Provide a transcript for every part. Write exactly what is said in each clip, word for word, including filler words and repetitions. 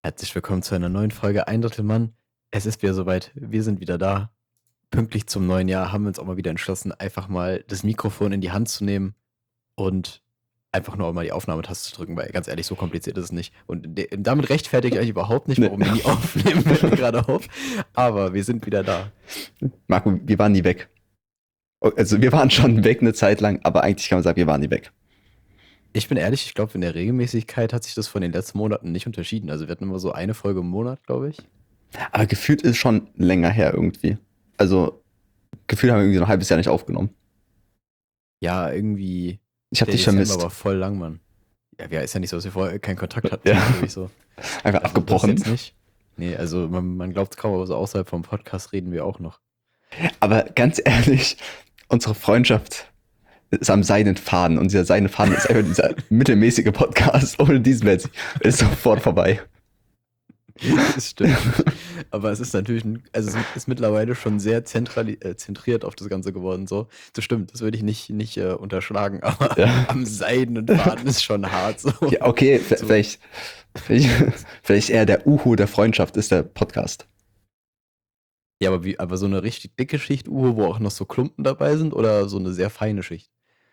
Herzlich willkommen zu einer neuen Folge Ein Drittel Mann. Es ist wieder soweit, wir sind wieder da. Pünktlich zum neuen Jahr haben wir uns auch mal wieder entschlossen, einfach mal das Mikrofon in die Hand zu nehmen und einfach nur mal die Aufnahmetaste zu drücken, weil ganz ehrlich, so kompliziert ist es nicht. Und de- damit rechtfertige ich euch überhaupt nicht, warum wir nie aufnehmen, fällt mir gerade auf. Aber wir sind wieder da. Marco, wir waren nie weg. Also wir waren schon weg eine Zeit lang, aber eigentlich kann man sagen, wir waren nie weg. Ich bin ehrlich, ich glaube, in der Regelmäßigkeit hat sich das von den letzten Monaten nicht unterschieden. Also wir hatten immer so eine Folge im Monat, glaube ich. Aber gefühlt ist schon länger her irgendwie. Also gefühlt haben wir irgendwie so ein halbes Jahr nicht aufgenommen. Ja, irgendwie. Ich habe Der dich Dezember vermisst. war voll lang, Mann. Ja, ja, ist ja nicht so, dass wir vorher keinen Kontakt hatten. Ja. glaub ich so. Einfach Also, abgebrochen. das jetzt nicht. Nee, also man, man glaubt es kaum, aber so außerhalb vom Podcast reden wir auch noch. Aber ganz ehrlich, unsere Freundschaft ist am seidenen Faden. Und dieser seidene Faden ist einfach dieser mittelmäßige Podcast. Ohne diesen wäre es sofort vorbei. Das stimmt. Aber es ist natürlich, ein, also es ist mittlerweile schon sehr zentrali- äh, zentriert auf das Ganze geworden. So, das stimmt, das würde ich nicht, nicht äh, unterschlagen, aber Ja. am seidenen Faden ist schon hart. So. Ja, okay, f- So. vielleicht, vielleicht, vielleicht eher der Uhu der Freundschaft ist der Podcast. Ja, aber, wie, aber so eine richtig dicke Schicht Uhu, wo auch noch so Klumpen dabei sind, oder so eine sehr feine Schicht?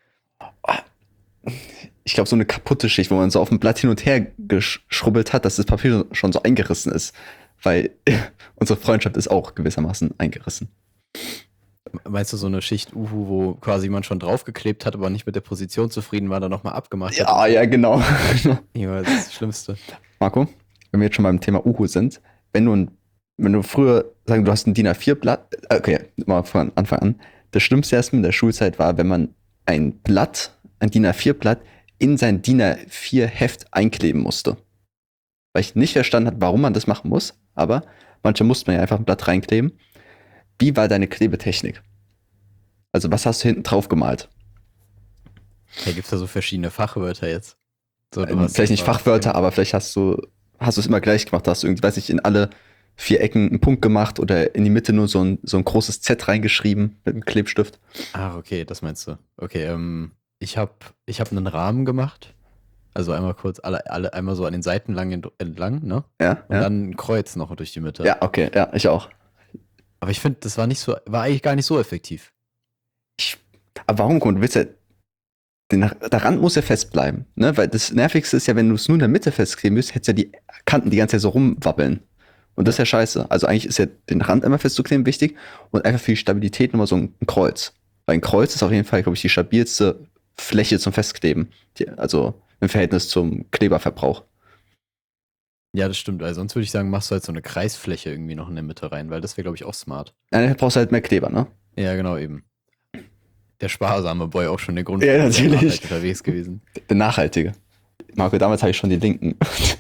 Ich glaube, so eine kaputte Schicht, wo man so auf dem Blatt hin und her geschrubbelt hat, dass das Papier schon so eingerissen ist. Weil unsere Freundschaft ist auch gewissermaßen eingerissen. Meinst du so eine Schicht Uhu, wo quasi man schon draufgeklebt hat, aber nicht mit der Position zufrieden war, dann nochmal abgemacht hat? Ja, ja, genau. Ja, das ist das Schlimmste. Marco, wenn wir jetzt schon beim Thema Uhu sind, wenn du, ein, wenn du früher, sagen du hast ein D I N A vier Blatt, okay, mal von Anfang an, das Schlimmste erstmal in der Schulzeit war, wenn man ein Blatt, ein D I N A vier Blatt in sein D I N A vier Heft einkleben musste. Weil ich nicht verstanden habe, warum man das machen muss, aber manchmal musste man ja einfach ein Blatt reinkleben. Wie war deine Klebetechnik? Also was hast du hinten drauf gemalt? Da gibt es ja so verschiedene Fachwörter jetzt. So, du Ähm, hast vielleicht nicht einfach- Fachwörter, aber vielleicht hast du hast du es immer gleich gemacht. Hast du irgendwie, weiß ich, in alle vier Ecken einen Punkt gemacht oder in die Mitte nur so ein, so ein großes Z reingeschrieben mit einem Klebstift. Ah, okay, das meinst du. Okay, ähm, ich habe ich hab einen Rahmen gemacht. Also einmal kurz, alle, alle einmal so an den Seiten lang ent- entlang, ne? Ja, Und ja. dann ein Kreuz noch durch die Mitte. Ja, okay, ja, ich auch. Aber ich finde, das war nicht so, war eigentlich gar nicht so effektiv. Ich, aber warum, guck mal, du willst ja, den, der Rand muss ja fest bleiben, ne? Weil das Nervigste ist ja, wenn du es nur in der Mitte festkleben müsst, hättest ja die Kanten die ganze Zeit so rumwabbeln. Und das ist ja scheiße. Also eigentlich ist ja den Rand einmal festzukleben wichtig und einfach für die Stabilität nochmal so ein, ein Kreuz. Weil ein Kreuz ist auf jeden Fall, glaube ich, die stabilste Fläche zum Festkleben. Die, also im Verhältnis zum Kleberverbrauch. Ja, das stimmt. Also sonst würde ich sagen, machst du halt so eine Kreisfläche irgendwie noch in der Mitte rein, weil das wäre, glaube ich, auch smart. Dann brauchst du halt mehr Kleber, ne? Ja, genau, eben. Der sparsame Boy auch schon der Grund Ja, sehr natürlich. nachhaltig unterwegs gewesen. Der Nachhaltige. Marco, damals habe ich schon die Linken.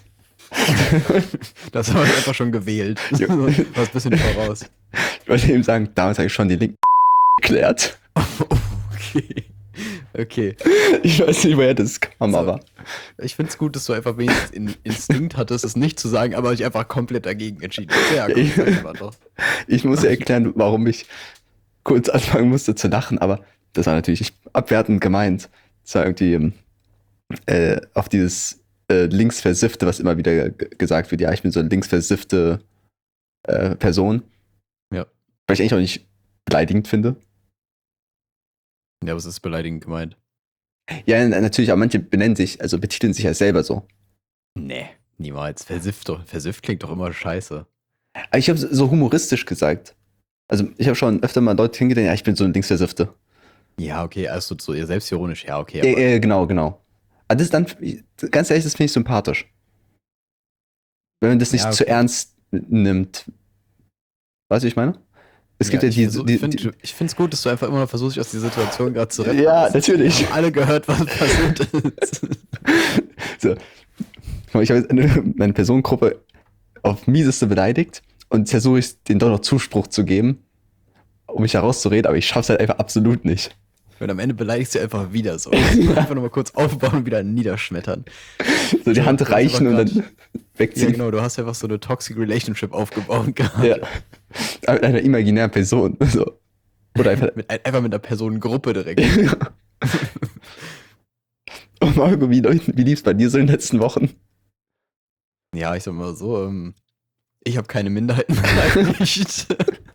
Das haben wir einfach schon gewählt. Du Ja. warst ein bisschen voraus. Ich wollte eben sagen, damals habe ich schon die Linken geklärt. Okay. Okay. Ich weiß nicht, woher das kam, So. aber. Ich finde es gut, dass du einfach wenigstens in Instinkt hattest, es nicht zu sagen, aber dich einfach komplett dagegen entschieden hast. Ja, gut, das war doch. Ich muss ja erklären, warum ich kurz anfangen musste zu lachen, aber das war natürlich abwertend gemeint. Das war irgendwie ähm, äh, auf dieses äh, linksversiffte, was immer wieder g- gesagt wird, ja, ich bin so eine linksversiffte äh, Person. Ja. Weil ich eigentlich auch nicht beleidigend finde. Ja, aber es ist beleidigend gemeint. Ja, n- natürlich, aber manche benennen sich, also betiteln sich ja selber so. Nee, niemals. Versifft, doch, versifft klingt doch immer scheiße. Aber ich habe so humoristisch gesagt. Also ich habe schon öfter mal Leute hingedacht, ja, ich bin so ein linksversiffte. Ja, okay, also so ihr selbstironisch, ja, okay. Ja, Aber ja, genau, genau. Aber das ist dann, ganz ehrlich, das finde ich sympathisch. Wenn man das nicht Ja, okay. zu ernst nimmt. Weißt du, wie ich meine? Es gibt ja, ich diese. versuch- Die, ich finde die, es gut, dass du einfach immer noch versuchst, dich aus dieser Situation gerade zu retten. ja, Das- natürlich. Wir haben alle gehört, was passiert ist. So. Guck mal, ich habe jetzt eine, meine Personengruppe auf mieseste beleidigt und jetzt versuche ich, denen doch noch Zuspruch zu geben, um mich herauszureden, aber ich schaffe es halt einfach absolut nicht. Und am Ende beleidigst du einfach wieder so. Einfach nochmal kurz aufbauen und wieder niederschmettern. So die Ja, Hand das ist reichen und aber dann Ja, wegziehen. genau, du hast einfach so eine toxic Relationship aufgebaut gehabt. Ja. Aber mit einer imaginären Person. So. Oder einfach. Mit, einfach mit einer Personengruppe direkt. Oh Marco, wie, läuft- wie lief es bei dir so in den letzten Wochen? Ja, ich sag mal so, ähm, ich habe keine Minderheiten beleidigt.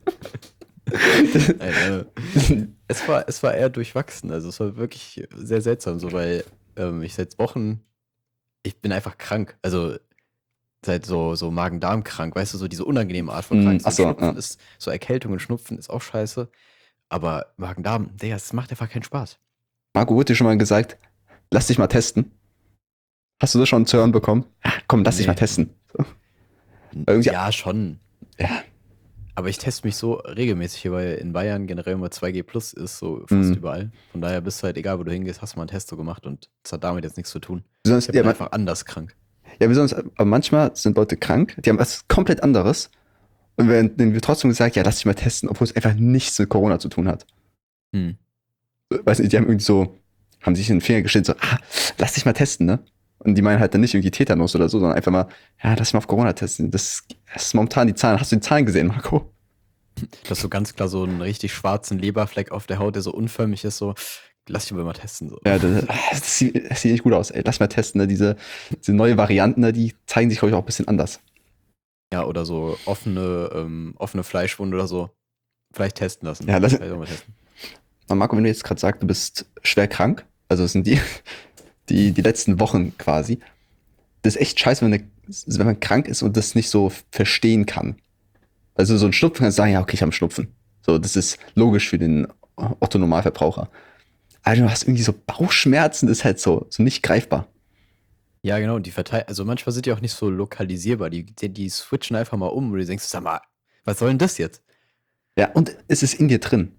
Nein, äh, es war, es war eher durchwachsen. Also es war wirklich sehr seltsam, so weil ähm, ich seit Wochen, ich bin einfach krank. Also seit so, so Magen-Darm krank, weißt du, so diese unangenehme Art von Mm, krank. So achso, Schnupfen ja. ist, so Erkältung und Schnupfen ist auch scheiße. Aber Magen-Darm, Digga, es macht einfach keinen Spaß. Marco wurde dir schon mal gesagt, lass dich mal testen. Hast du das schon zu hören bekommen? Ah, komm, lass dich mal Nee. testen. So. N- Irgendwie, Ja, schon. ja. Aber ich teste mich so regelmäßig hier, weil in Bayern generell immer zwei G plus ist, so fast Mm. überall. Von daher bist du halt, egal wo du hingehst, hast du mal einen Test so gemacht und das hat damit jetzt nichts zu tun. Ich Besonders, ja, bin man, einfach anders krank. ja, besonders, aber manchmal sind Leute krank, die haben was komplett anderes und werden denen wird trotzdem gesagt, ja, lass dich mal testen, obwohl es einfach nichts mit Corona zu tun hat. Hm. Weiß nicht, die haben irgendwie so, haben sich in den Finger gestellt, so, ah, lass dich mal testen, ne? Und die meinen halt dann nicht irgendwie Tetanus oder so, sondern einfach mal, ja, lass dich mal auf Corona testen. Das, das ist momentan die Zahlen. Hast du die Zahlen gesehen, Marco? Du hast so ganz klar so einen richtig schwarzen Leberfleck auf der Haut, der so unförmig ist, so, lass dich mal testen. So. Ja, das, das, sieht, das sieht nicht gut aus, ey. Lass mal testen, ne? Diese, diese neue Varianten, ne, die zeigen sich, glaube ich, auch ein bisschen anders. Ja, oder so offene, ähm, offene Fleischwunde oder so. Vielleicht testen lassen. Ja, lass, Vielleicht auch mal testen. Marco, wenn du jetzt gerade sagst, du bist schwer krank, also es sind die, die, die letzten Wochen quasi, das ist echt scheiße, wenn, eine, wenn man krank ist und das nicht so verstehen kann. Also so ein Schnupfen kann sagen, ja, okay, ich habe einen Schnupfen. So, das ist logisch für den Otto-Normalverbraucher. Aber du hast irgendwie so Bauchschmerzen, das ist halt so, so nicht greifbar. Ja, genau, und die verteilen, also manchmal sind die auch nicht so lokalisierbar. Die, die, die switchen einfach mal um und du denkst, sag mal, was soll denn das jetzt? Ja, und es ist in dir drin.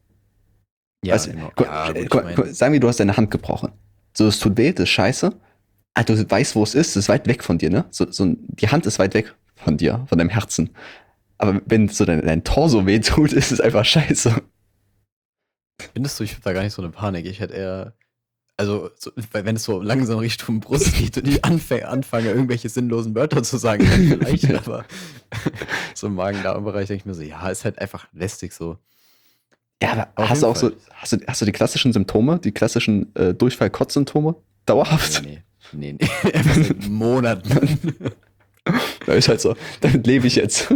Ja, Weißt, genau. du, Ja, gut, ich gu- gu- meine, sagen wir, du hast deine Hand gebrochen. So, es tut weh, das ist scheiße. Ah, du weißt, wo es ist, es ist weit weg von dir, ne? So, so, die Hand ist weit weg von dir, von deinem Herzen. Aber wenn so dein, dein Torso weh tut, ist es einfach scheiße. findest du, ich hab da gar nicht so eine Panik. Ich hätte eher, also, so, weil wenn es so langsam Richtung Brust geht und ich anfange, anfange irgendwelche sinnlosen Wörter zu sagen, dann vielleicht, Ja. aber so im Magen-Darm-Bereich denke ich mir so, ja, ist halt einfach lästig so. Ja, aber Aber auf hast du jeden auch so, Fall. hast du, hast du die klassischen Symptome, die klassischen äh, Durchfall-Kotz-Symptome? Dauerhaft? Nee, nee. Nee, nee. Einfach seit Monaten. Da ist halt so, damit lebe ich jetzt.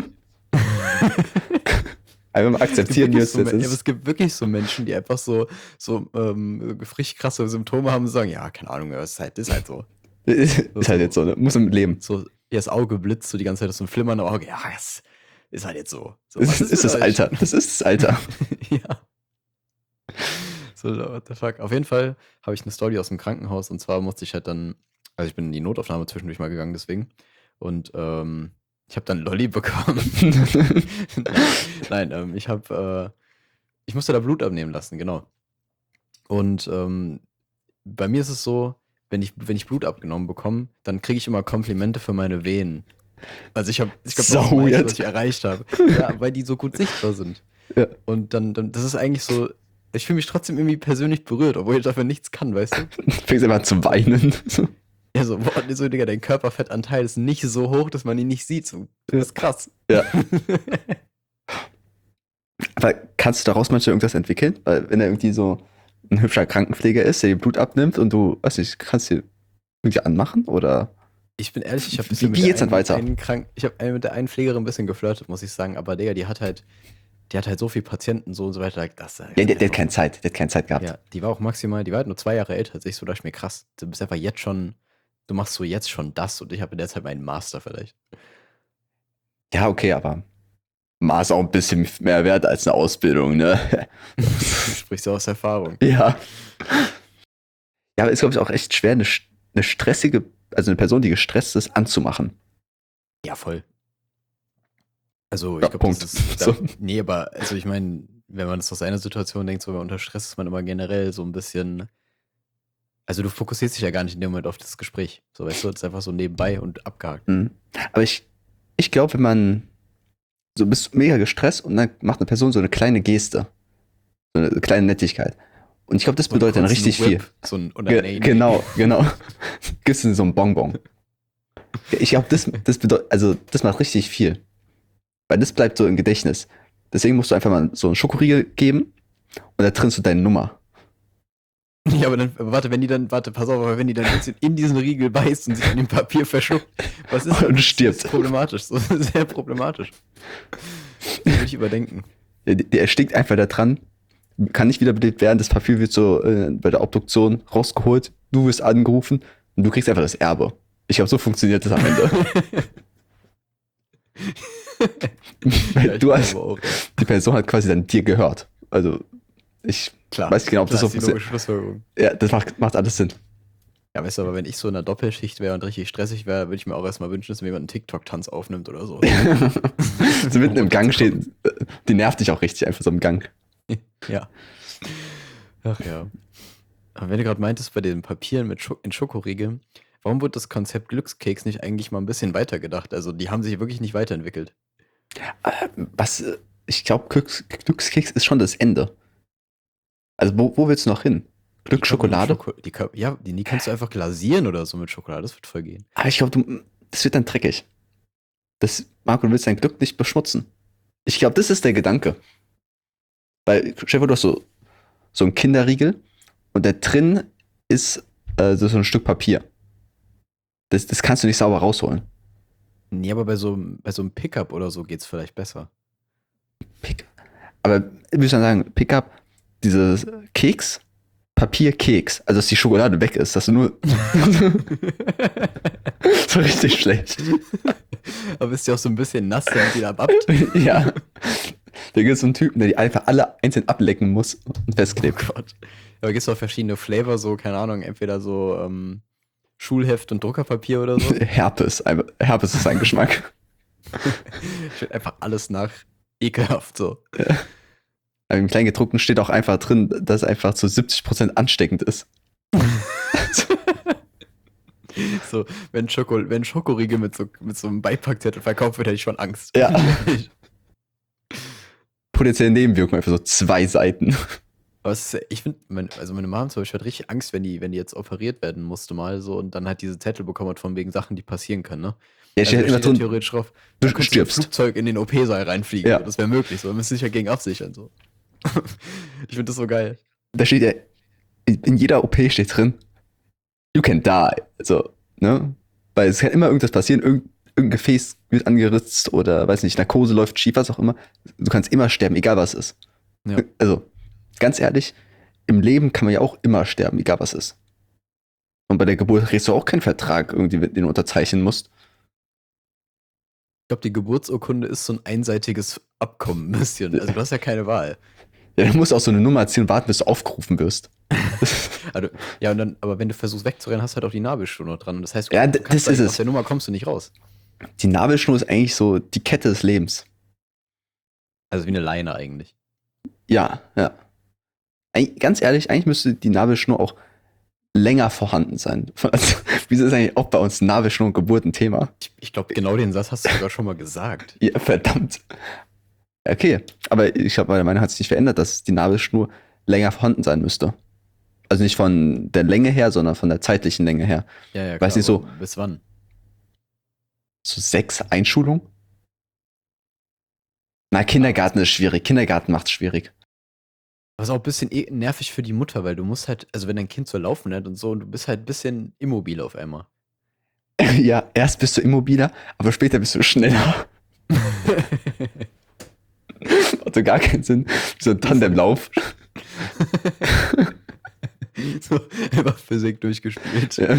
Einfach mal Es gibt akzeptieren, wie wirklich es so, jetzt Men- ja, aber es ist. gibt wirklich so Menschen, die einfach so, so ähm, frisch krasse Symptome haben und sagen, ja, keine Ahnung, ja, ist halt, ist halt so. Ist So, halt jetzt so, so, ne? Muss damit leben. so, ja, das Auge blitzt so die ganze Zeit, so ein Flimmern im Auge, ja, es ist halt jetzt so. So, Das was ist, ist ist mit das euch? Alter. Das ist das Alter. Ja, so, what the fuck. Auf jeden Fall habe ich eine Story aus dem Krankenhaus und zwar musste ich halt dann, also ich bin in die Notaufnahme zwischendurch mal gegangen, deswegen. Und ähm, ich habe dann Lolli bekommen. Nein, ähm, ich habe, äh, ich musste da Blut abnehmen lassen, genau. Und ähm, bei mir ist es so, wenn ich, wenn ich Blut abgenommen bekomme, dann kriege ich immer Komplimente für meine Venen. Also ich habe, ich glaube, das ist das So meiste, was weird. ich erreicht habe. Ja, weil die so gut sichtbar sind. Ja. Und dann, dann das ist eigentlich so, ich fühle mich trotzdem irgendwie persönlich berührt, obwohl ich dafür nichts kann, weißt du? Fängst einfach an zu weinen. So. Ja, so, boah, so, Digga, dein Körperfettanteil ist nicht so hoch, dass man ihn nicht sieht. So, Ja. das ist krass. Ja. Aber kannst du daraus manchmal irgendwas entwickeln? Weil wenn er irgendwie so ein hübscher Krankenpfleger ist, der dir Blut abnimmt und du, weiß nicht, kannst du irgendwie anmachen? Oder Ich bin ehrlich, ich habe wie, bisschen wie mit der geht's dann einen, weiter? einen krank, ich habe mit der einen Pflegerin ein bisschen geflirtet, muss ich sagen, aber Digga, die hat halt, die hat halt so viele Patienten so und so weiter. Das, das Ja, der, der hat einfach keine so. Zeit, der hat keine Zeit gehabt. Ja, die war auch maximal, die war halt nur zwei Jahre älter als ich, so dachte ich mir, krass, du bist einfach jetzt schon, du machst so jetzt schon das und ich habe in der Zeit meinen Master vielleicht. Ja, okay, aber Mal ist auch ein bisschen mehr wert als eine Ausbildung, ne? Sprichst du aus Erfahrung. Ja. Ja, aber ist, glaube ich, auch echt schwer, eine, eine stressige, also eine Person, die gestresst ist, anzumachen. Ja, voll. Also, Ja, ich glaube, Punkt. das ist, da, So. nee, aber, also ich meine, wenn man das aus einer Situation denkt, so wenn man unter Stress ist man immer generell so ein bisschen, also du fokussierst dich ja gar nicht in dem Moment auf das Gespräch. So, weißt du, das ist einfach so nebenbei und abgehakt. Mhm. Aber ich, ich glaube, wenn man so bist mega gestresst und dann macht eine Person so eine kleine Geste, so eine kleine Nettigkeit. Und ich glaube, das So einen bedeutet dann kurzen richtig viel. Whip, so ein, oder Ge nee, nee. Genau, genau. Gibst du so ein Bonbon. Ich glaube, das, das bedeutet, also das macht richtig viel. Weil das bleibt so im Gedächtnis. Deswegen musst du einfach mal so einen Schokoriegel geben und da trinnst du deine Nummer. Ja, aber dann, aber warte, wenn die dann, warte, pass auf, aber wenn die dann jetzt in diesen Riegel beißt und sich an dem Papier verschluckt, was ist Und das? stirbt. Das ist problematisch, so sehr problematisch. Das würde ich überdenken. Der, der erstickt einfach da dran, kann nicht wiederbelebt werden, das Papier wird so äh, bei der Obduktion rausgeholt, du wirst angerufen und du kriegst einfach das Erbe. Ich glaube, so funktioniert das am Ende. Weil Ja, du ich als, glaube auch, ja. die Person hat quasi dann dir gehört. Also, ich Klar, weiß nicht genau, ob klar das so ist die funktioniert. logische Schlussfolgerung. Ja, das macht, macht alles Sinn. Ja, weißt du, aber wenn ich so in einer Doppelschicht wäre und richtig stressig wäre, würde ich mir auch erstmal wünschen, dass mir jemand einen TikTok-Tanz aufnimmt oder so. So mitten im Gang steht, äh, die nervt dich auch richtig einfach so im Gang. Ja. Ach ja. Aber wenn du gerade meintest, bei den Papieren mit Scho in Schokoriegeln, warum wurde das Konzept Glückskeks nicht eigentlich mal ein bisschen weitergedacht? Also, die haben sich wirklich nicht weiterentwickelt. Äh, Was, äh, ich glaube, Glücks, Glückskeks ist schon das Ende. Also, wo, wo willst du noch hin? Die kann man mit Glücksschokolade? Schoko die kann, ja, die, die kannst du einfach glasieren oder so mit Schokolade. Das wird voll gehen. Aber ich glaube, du, das wird dann dreckig. Das, Marco, du willst dein Glück nicht beschmutzen. Ich glaube, das ist der Gedanke. Weil, stell dir vor, du hast so, so einen Kinderriegel und da drin ist äh, so, so ein Stück Papier. Das, das kannst du nicht sauber rausholen. Nee, aber bei so, einem- bei so einem Pickup oder so geht's vielleicht besser. Pick. Aber ich würde sagen, Pickup, dieses Keks, Papierkeks, also dass die Schokolade weg ist, dass du nur so richtig schlecht. Aber ist ja auch so ein bisschen nass, damit die da abbt. Ja. Da gibt es so einen Typen, der die einfach alle einzeln ablecken muss und Oh festklebt. Gott. Aber gibt es auch verschiedene Flavor, so, keine Ahnung, entweder so ähm, Schulheft und Druckerpapier oder so. Herpes, einfach- Herpes ist sein Geschmack. Steht einfach alles nach ekelhaft so. Aber im Kleingedruckten steht auch einfach drin, dass es einfach zu siebzig Prozent ansteckend ist. So, wenn, Schoko, wenn Schokoriegel mit so, mit so einem Beipackzettel verkauft wird, hätte ich schon Angst. Ja. Potenzielle Nebenwirkungen, einfach so zwei Seiten. Aber es ist, ich finde, mein, also meine Mom zum Beispiel hat richtig Angst, wenn die, wenn die jetzt operiert werden musste mal so und dann halt diese Zettel bekommen hat von wegen Sachen, die passieren können, ne? Ja, Also steht da halt immer steht ja drin, theoretisch drauf, du du könntest mit dem stirbst. Flugzeug in den O P-Saal reinfliegen. Ja. So, das wäre möglich, so. Man müsste sich ja gegen absichern, so. Ich finde das so geil. Da steht ja, in, in jeder O P steht drin, you can die. Also, ne? Weil es kann immer irgendwas passieren, irgend, irgendein Gefäß wird angeritzt oder, weiß nicht, Narkose läuft schief, was auch immer. Du kannst immer sterben, egal was ist. Ja. Also, ganz ehrlich, im Leben kann man ja auch immer sterben, egal was ist. Und bei der Geburt kriegst du auch keinen Vertrag, irgendwie, den du unterzeichnen musst. Ich glaube, die Geburtsurkunde ist so ein einseitiges Abkommen ein bisschen. Also du hast ja keine Wahl. Ja, du musst auch so eine Nummer ziehen und warten, bis du aufgerufen wirst. Also, ja, und dann, aber wenn du versuchst wegzurennen, hast du halt auch die Nabelschnur noch dran. Und das heißt, du, Ja, du d- kannst das ist eigentlich- es. aus der Nummer kommst du nicht raus. Die Nabelschnur ist eigentlich so die Kette des Lebens. Also wie eine Leine eigentlich. Ja, ja. Eig- ganz ehrlich, eigentlich müsste die Nabelschnur auch länger vorhanden sein. Also, wieso ist eigentlich auch bei uns Nabelschnur und Geburt ein Thema? Ich, ich glaube, genau den Satz hast du sogar schon mal gesagt. Ja, verdammt. Okay, aber ich glaube, meine Meinung hat sich nicht verändert, dass die Nabelschnur länger vorhanden sein müsste. Also nicht von der Länge her, sondern von der zeitlichen Länge her. Ja, ja, Weiß nicht, aber bis wann? So sechs Einschulungen? Na, Kindergarten ist schwierig. Kindergarten macht's schwierig. Das ist auch ein bisschen eh nervig für die Mutter, weil du musst halt, also wenn dein Kind so laufen lernt und so, und du bist halt ein bisschen immobil auf einmal. Ja, erst bist du immobiler, aber später bist du schneller. Hat so gar keinen Sinn. So ein Tandemlauf. So, einfach Physik durchgespielt. Ja.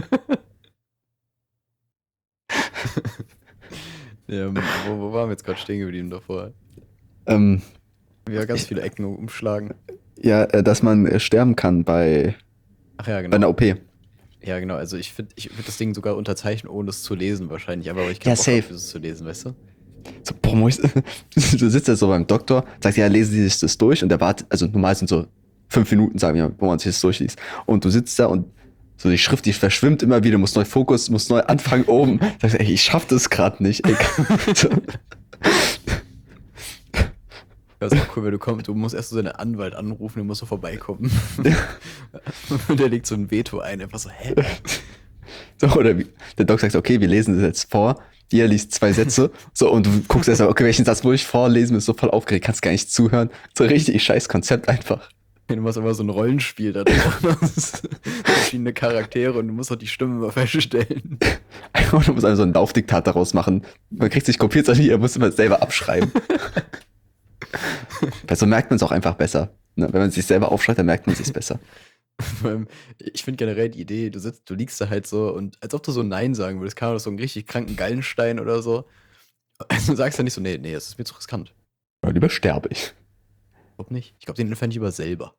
Ja, wo, wo waren wir jetzt gerade stehen geblieben davor? Ähm, Wir haben ganz viele Ecken umschlagen. ja, äh, dass man äh, sterben kann bei, Ach ja, bei genau. einer O P. Ja, genau. Also ich würde ich würd das Ding sogar unterzeichnen, ohne es zu lesen wahrscheinlich. Aber ich Ja, kann safe. es zu lesen, weißt du? So, boah, Mois, du sitzt ja so beim Doktor, sagst, ja, lesen Sie sich das durch und der wartet, also normal sind so fünf Minuten, sagen wir, wo man sich das durchliest. Und du sitzt da und so die Schrift, die verschwimmt immer wieder, musst neu Fokus, musst neu anfangen oben. Sagst, ey, ich schaff das gerade nicht. Ey. So. Das ist auch cool, wenn du kommst, du musst erst so deinen Anwalt anrufen, der muss so vorbeikommen. Und der legt so ein Veto ein, einfach so, hä? So, oder wie, der Doc sagt, okay, wir lesen das jetzt vor. Dir liest zwei Sätze. So, und du guckst erst mal, okay, welchen Satz muss ich vorlesen, bist so voll aufgeregt, kannst gar nicht zuhören. So richtig scheiß Konzept einfach. Du machst immer so ein Rollenspiel da drauf. Verschiedene Charaktere und du musst auch die Stimme immer feststellen. Man muss also so ein Laufdiktat daraus machen. Man kriegt sich kopiert, sondern er muss immer selber abschreiben. Weil so merkt man es auch einfach besser. Ne? Wenn man sich selber aufschreibt, dann merkt man es sich besser. Ich finde generell die Idee, du sitzt, du liegst da halt so und als ob du so Nein sagen würdest, kann man so einen richtig kranken Gallenstein oder so. Also du sagst ja nicht so, nee, nee, das ist mir zu riskant. Ja, lieber sterbe ich. Ich glaube nicht. Ich glaube, den entferne ich lieber selber.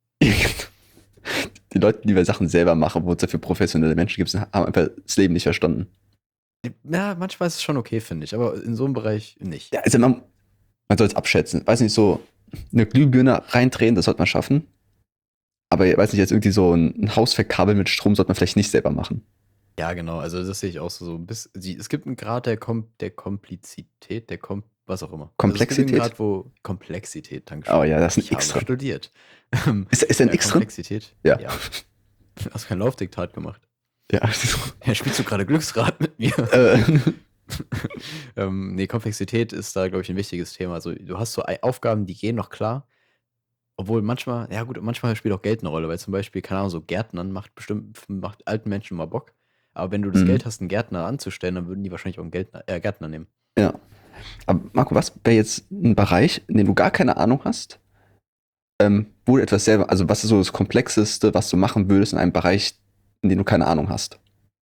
Die Leute, die wir Sachen selber machen, wo es dafür professionelle Menschen gibt, haben einfach das Leben nicht verstanden. Ja, manchmal ist es schon okay, finde ich, aber in so einem Bereich nicht. Ja, also man, man soll es abschätzen. Weiß nicht, so eine Glühbirne reindrehen, das sollte man schaffen. Aber ich weiß nicht, jetzt irgendwie so ein, ein Hausverkabel mit Strom sollte man vielleicht nicht selber machen. Ja, genau, also das sehe ich auch so. so bis, sie, es gibt einen Grad der, Kom der Komplizität, der Kom was auch immer. Komplexität? Also es gibt einen Grad, wo Komplexität, danke Oh ja, das ist ein Ich X habe drin. studiert. Ist, ist da ein Ja, X drin? Komplexität? Ja. Ja. Hast kein Laufdiktat gemacht. Ja. Ja, spielst du gerade Glücksrad mit mir? Äh, ähm, nee, Komplexität ist da, glaube ich, ein wichtiges Thema. Also du hast so Ei- Aufgaben, die gehen noch klar. Obwohl manchmal, ja gut, manchmal spielt auch Geld eine Rolle, weil zum Beispiel, keine Ahnung, so Gärtnern macht bestimmt, macht alten Menschen mal Bock. Aber wenn du das Mhm. Geld hast, einen Gärtner anzustellen, dann würden die wahrscheinlich auch einen Gärtner, äh, Gärtner nehmen. ja. Aber Marco, was wäre jetzt ein Bereich, in dem du gar keine Ahnung hast, ähm, wo du etwas selber, also was ist so das Komplexeste, was du machen würdest in einem Bereich, in dem du keine Ahnung hast?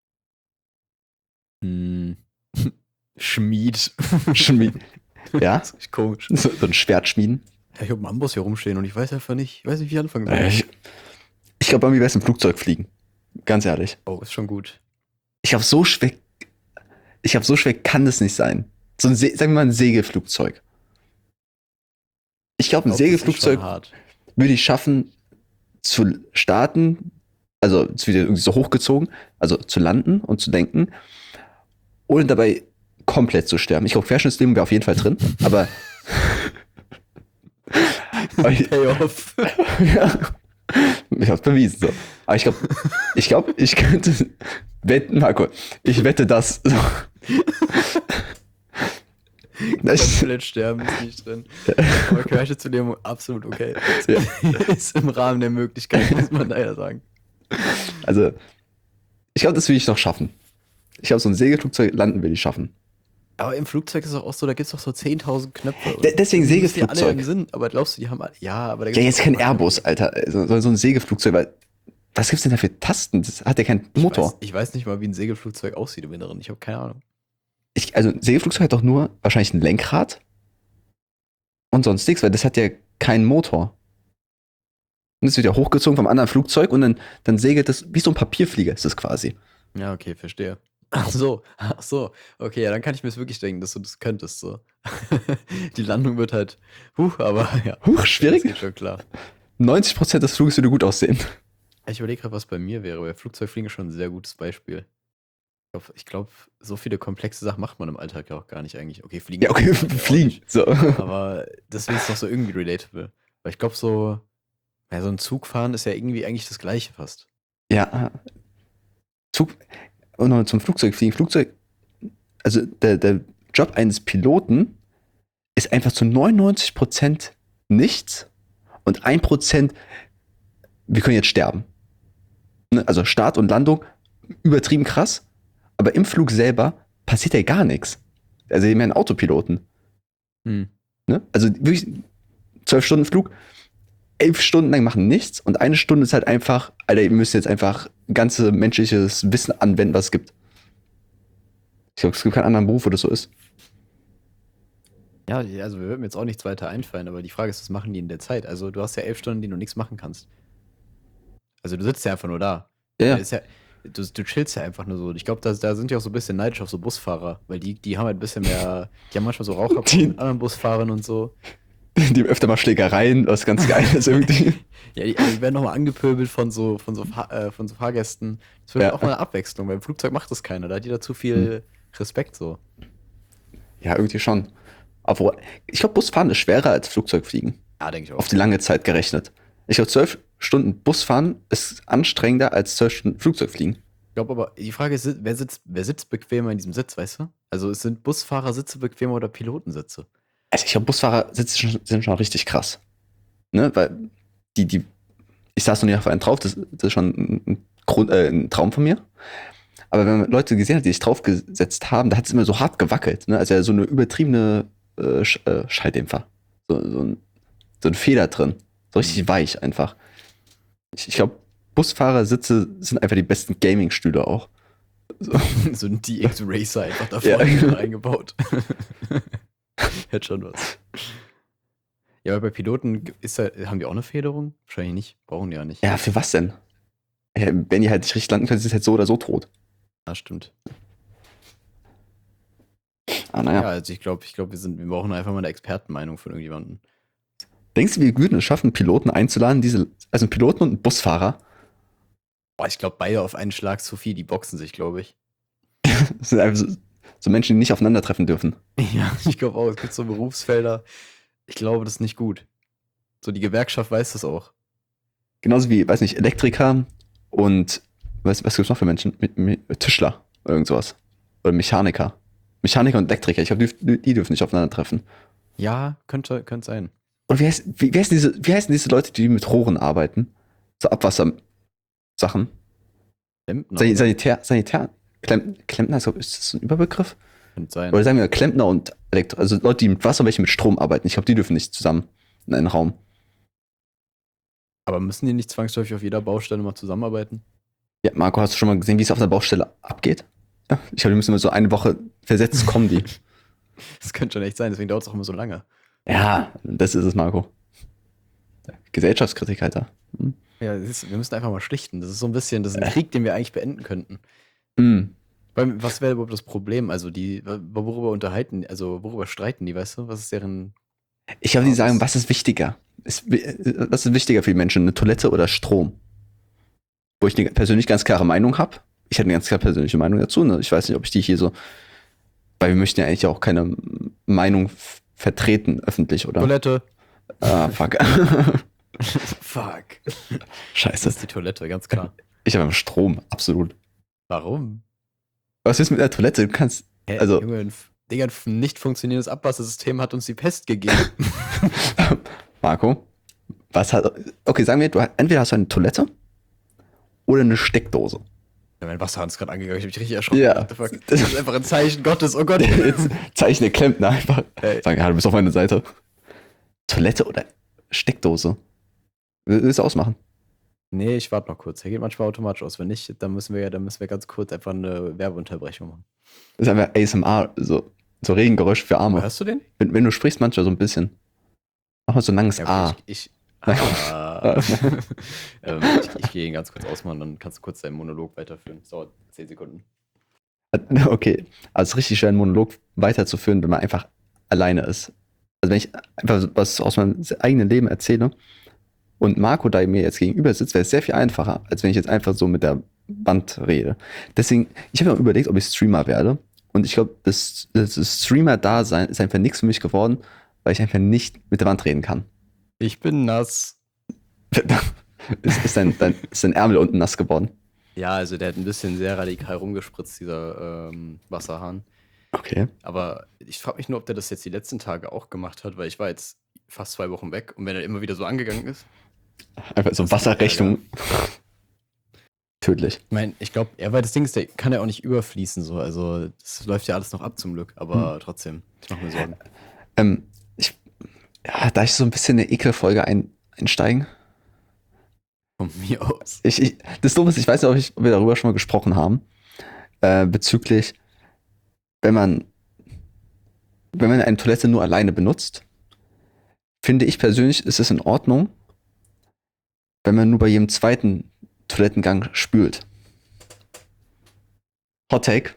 Hm. Schmied. Schmied. Ja? Das ist richtig komisch. So, so ein Schwert schmieden. Ja, ich habe einen Amboss hier rumstehen und ich weiß einfach nicht, ich weiß nicht, wie ich anfangen soll. Äh, Ich, ich glaube, irgendwie wäre es ein Flugzeug fliegen. Ganz ehrlich. Oh, ist schon gut. Ich glaube, so schwer, ich glaube, so schwer kann das nicht sein. So ein, Se- sagen wir mal, ein Segelflugzeug. Ich glaube, ein Ich glaub, das ist Segelflugzeug schon hart. würde ich schaffen, zu starten, also es wird irgendwie so hochgezogen, also zu landen und zu denken, ohne dabei komplett zu sterben. Ich glaube, Querschnittslähmung wäre auf jeden Fall drin, aber. aber ich, Payoff. ja, ich hab's bewiesen. So. Aber ich glaube, ich glaube, ich könnte wetten, Marco, ich wette das. So. Das- Komplett sterben ist nicht drin. Aber Querschnittslähmung absolut okay. Ja. Ist im Rahmen der Möglichkeiten, muss man leider sagen. Also, ich glaube, das will ich noch schaffen. Ich glaube, so ein Segelflugzeug landen will ich schaffen. Aber im Flugzeug ist es auch so, da gibt es doch so zehntausend Knöpfe. und De- deswegen die müssen ja alle Segelflugzeug. im Sinn, aber glaubst du, die haben alle, ja, aber da Ja, gibt's jetzt auch kein mal Airbus, Knöpfe. Alter. So, so ein Segelflugzeug, weil. Was gibt's denn da für Tasten? Das hat ja keinen Ich Motor. weiß, ich weiß nicht mal, wie ein Segelflugzeug aussieht im Inneren. Ich habe keine Ahnung. Ich, also ein Segelflugzeug hat doch nur wahrscheinlich ein Lenkrad und sonst nichts, weil das hat ja keinen Motor. Und das wird ja hochgezogen vom anderen Flugzeug und dann, dann segelt das, wie so ein Papierflieger ist das quasi. Ja, okay, verstehe. Ach so, ach so. Okay, ja, dann kann ich mir das wirklich denken, dass du das könntest. So. Die Landung wird halt, huh, aber ja. Huch, Das schwierig. geht schon klar. neunzig Prozent des Fluges würde gut aussehen. Ich überlege gerade, was bei mir wäre, weil Flugzeugfliegen ist schon ein sehr gutes Beispiel. Ich glaube, ich glaub, so viele komplexe Sachen macht man im Alltag ja auch gar nicht eigentlich. Okay, fliegen. Ja, okay, macht man ja auch fliegen. nicht. So. Aber deswegen ist es doch so irgendwie relatable. Weil ich glaube, so, ja, so ein Zug fahren ist ja irgendwie eigentlich das Gleiche fast. Ja. Zug. Und noch zum Flugzeugfliegen. Flugzeug. Also der, der Job eines Piloten ist einfach zu neunundneunzig Prozent nichts und ein Prozent, wir können jetzt sterben. Ne? Also Start und Landung, übertrieben krass, aber im Flug selber passiert ja gar nichts. Also wir haben ja einen Autopiloten. Hm. Ne? Also wirklich zwölf Stunden Flug, elf Stunden lang machen nichts und eine Stunde ist halt einfach, Alter, ihr müsst jetzt einfach ganze menschliches Wissen anwenden, was es gibt. Ich glaube, es gibt keinen anderen Beruf, wo das so ist. Ja, ja, also mir wird mir jetzt auch nichts weiter einfallen, aber die Frage ist, was machen die in der Zeit? Also du hast ja elf Stunden, die du nichts machen kannst. Also du sitzt ja einfach nur da. Ja, ja. Ist ja du, du chillst ja einfach nur so. Ich glaube, da, da sind die auch so ein bisschen neidisch auf so Busfahrer, weil die, die haben halt ein bisschen mehr, die haben manchmal so Raucher Die- mit anderen Busfahrern und so. Die haben öfter mal Schlägereien, was ganz geil ist irgendwie. Ja, die, die werden nochmal angepöbelt von so, von so, Fahr- äh, von so Fahrgästen. Das wird Ja. auch mal eine Abwechslung, weil im Flugzeug macht das keiner. Da hat jeder zu viel Respekt so. Ja, irgendwie schon. Aber ich glaube, Busfahren ist schwerer als Flugzeugfliegen. Ja, denke ich auch. Auf die lange Zeit gerechnet. Ich glaube, zwölf Stunden Busfahren ist anstrengender als zwölf Stunden Flugzeugfliegen. Ich glaube aber, die Frage ist, wer sitzt, wer sitzt bequemer in diesem Sitz, weißt du? Also es sind Busfahrersitze bequemer oder Pilotensitze? Also ich glaube, Busfahrer sitzen schon, sind schon richtig krass. Ne? Weil die, die ich saß noch nie auf einen drauf, das, das ist schon ein, Grund, äh, ein Traum von mir. Aber wenn man Leute gesehen hat, die sich draufgesetzt haben, da hat es immer so hart gewackelt. Ne? Also ja, so eine übertriebene äh, Sch äh, Schalldämpfer. So, so, ein, so ein Feder drin. So richtig Mhm. weich einfach. Ich, ich glaube, Busfahrersitze sind einfach die besten Gaming-Stühle auch. So. So ein D X Racer einfach da Ja. vorne eingebaut. Hätte schon was. Ja, aber bei Piloten g- ist da, haben die auch eine Federung? Wahrscheinlich nicht. Brauchen die ja nicht. Ja, für was denn? Ja, wenn die halt nicht richtig landen können, sind sie halt so oder so tot. Ah, stimmt. Ah, Ja, naja. also ich glaube, ich glaube, wir sind, wir brauchen einfach mal eine Expertenmeinung von irgendjemandem. Denkst du, wir würden es schaffen, Piloten einzuladen? Diese, also einen Piloten und einen Busfahrer? Boah, ich glaube, beide auf einen Schlag zu viel, die boxen sich, glaube ich. Das sind einfach so, so Menschen, die nicht aufeinandertreffen dürfen. Ja, ich glaube auch, es gibt so Berufsfelder. Ich glaube, das ist nicht gut. So, die Gewerkschaft weiß das auch. Genauso wie, weiß nicht, Elektriker und was, was gibt's noch für Menschen? Mi- Mi- Tischler oder irgend sowas. Oder Mechaniker. Mechaniker und Elektriker, ich glaube, die, die dürfen nicht aufeinandertreffen. Ja, könnte, könnte sein. Und wie, heißt, wie, wie, heißen diese, wie heißen diese Leute, die mit Rohren arbeiten? So Abwassersachen. Klempner, San- oder? Sanitär, Sanitär, Klemm, Klempner, ist, ist das ein Überbegriff? Könnte sein. Oder sagen wir Klempner und Elektro, also Leute, die mit Wasser, welche mit Strom arbeiten. Ich glaube, die dürfen nicht zusammen in einen Raum. Aber müssen die nicht zwangsläufig auf jeder Baustelle mal zusammenarbeiten? Ja, Marco, hast du schon mal gesehen, wie es auf der Baustelle abgeht? Ja, ich glaube, die müssen immer so eine Woche versetzt kommen, die. Das könnte schon echt sein, deswegen dauert es auch immer so lange. Ja, das ist es, Marco. Gesellschaftskritik, Alter. Hm. Ja, das ist, wir müssen einfach mal schlichten. Das ist so ein bisschen, das ist ein Krieg, den wir eigentlich beenden könnten. Hm. Weil, was wäre überhaupt das Problem? Also, die, worüber unterhalten, also worüber streiten die, weißt du? Was ist deren. Ich glaube, die Basis? sagen, was ist wichtiger? Ist, was ist wichtiger für die Menschen, eine Toilette oder Strom? Wo ich eine persönlich ganz klare Meinung habe. Ich habe eine ganz klare persönliche Meinung dazu. Ne? Ich weiß nicht, ob ich die hier so. Weil wir möchten ja eigentlich auch keine Meinung f- vertreten, öffentlich, oder? Toilette. Ah, fuck. Fuck. Das Scheiße. ist die Toilette, ganz klar. Ich habe Strom, absolut. Warum? Was ist mit der Toilette? Du kannst. Hä, Also- Junge, ein f- Digga, ein nicht funktionierendes Abwassersystem hat uns die Pest gegeben. Marco, was hat. Okay, sagen wir, du entweder hast du eine Toilette oder eine Steckdose. Ja, mein Wasserhahn ist gerade angegangen, ich hab mich richtig erschrocken. Ja. What the fuck? Das ist einfach ein Zeichen Gottes, oh Gott. Jetzt zeichne Klempner einfach. Ey. Sagen, ja, du bist auf meiner Seite. Toilette oder Steckdose? Willst du ausmachen? Nee, ich warte noch kurz. Er geht manchmal automatisch aus. Wenn nicht, dann müssen wir ja, dann müssen wir ganz kurz einfach eine Werbeunterbrechung machen. Das ist einfach A S M R, so, so Regengeräusch für Arme. Hörst du den? Wenn, wenn du sprichst, manchmal so ein bisschen. Mach mal so ein langes Ja, A. okay, ich, ich, ah, ähm, ich, ich gehe ihn ganz kurz ausmachen, dann kannst du kurz deinen Monolog weiterführen. Das dauert zehn Sekunden. Okay, also es ist richtig schwer, einen Monolog weiterzuführen, wenn man einfach alleine ist. Also wenn ich einfach was aus meinem eigenen Leben erzähle und Marco da mir jetzt gegenüber sitzt, wäre es sehr viel einfacher, als wenn ich jetzt einfach so mit der Wand rede. Deswegen, ich habe mir überlegt, ob ich Streamer werde. Und ich glaube, das, das Streamer-Dasein ist einfach nichts für mich geworden, weil ich einfach nicht mit der Wand reden kann. Ich bin nass. ist, ist, dein, dein, ist dein Ärmel unten nass geworden? Ja, also der hat ein bisschen sehr radikal rumgespritzt, dieser ähm, Wasserhahn. Okay. Aber ich frage mich nur, ob der das jetzt die letzten Tage auch gemacht hat, weil ich war jetzt fast zwei Wochen weg und wenn er immer wieder so angegangen ist. Einfach so Das ist Wasserrechnung. Tödlich. Ich meine, ich glaube, er, weil das Ding ist, der kann ja auch nicht überfließen, so. Also, das läuft ja alles noch ab zum Glück, aber Hm. trotzdem, ich mache mir Sorgen. Ähm, ich, ja, da ich so ein bisschen in eine Ekelfolge ein, einsteigen. Von mir aus. Ich, ich, das Dumme ist, ich weiß nicht, ob, ich, ob wir darüber schon mal gesprochen haben, äh, bezüglich, wenn man, wenn man eine Toilette nur alleine benutzt, finde ich persönlich, ist es in Ordnung, wenn man nur bei jedem zweiten Toilettengang spült. Hot Take.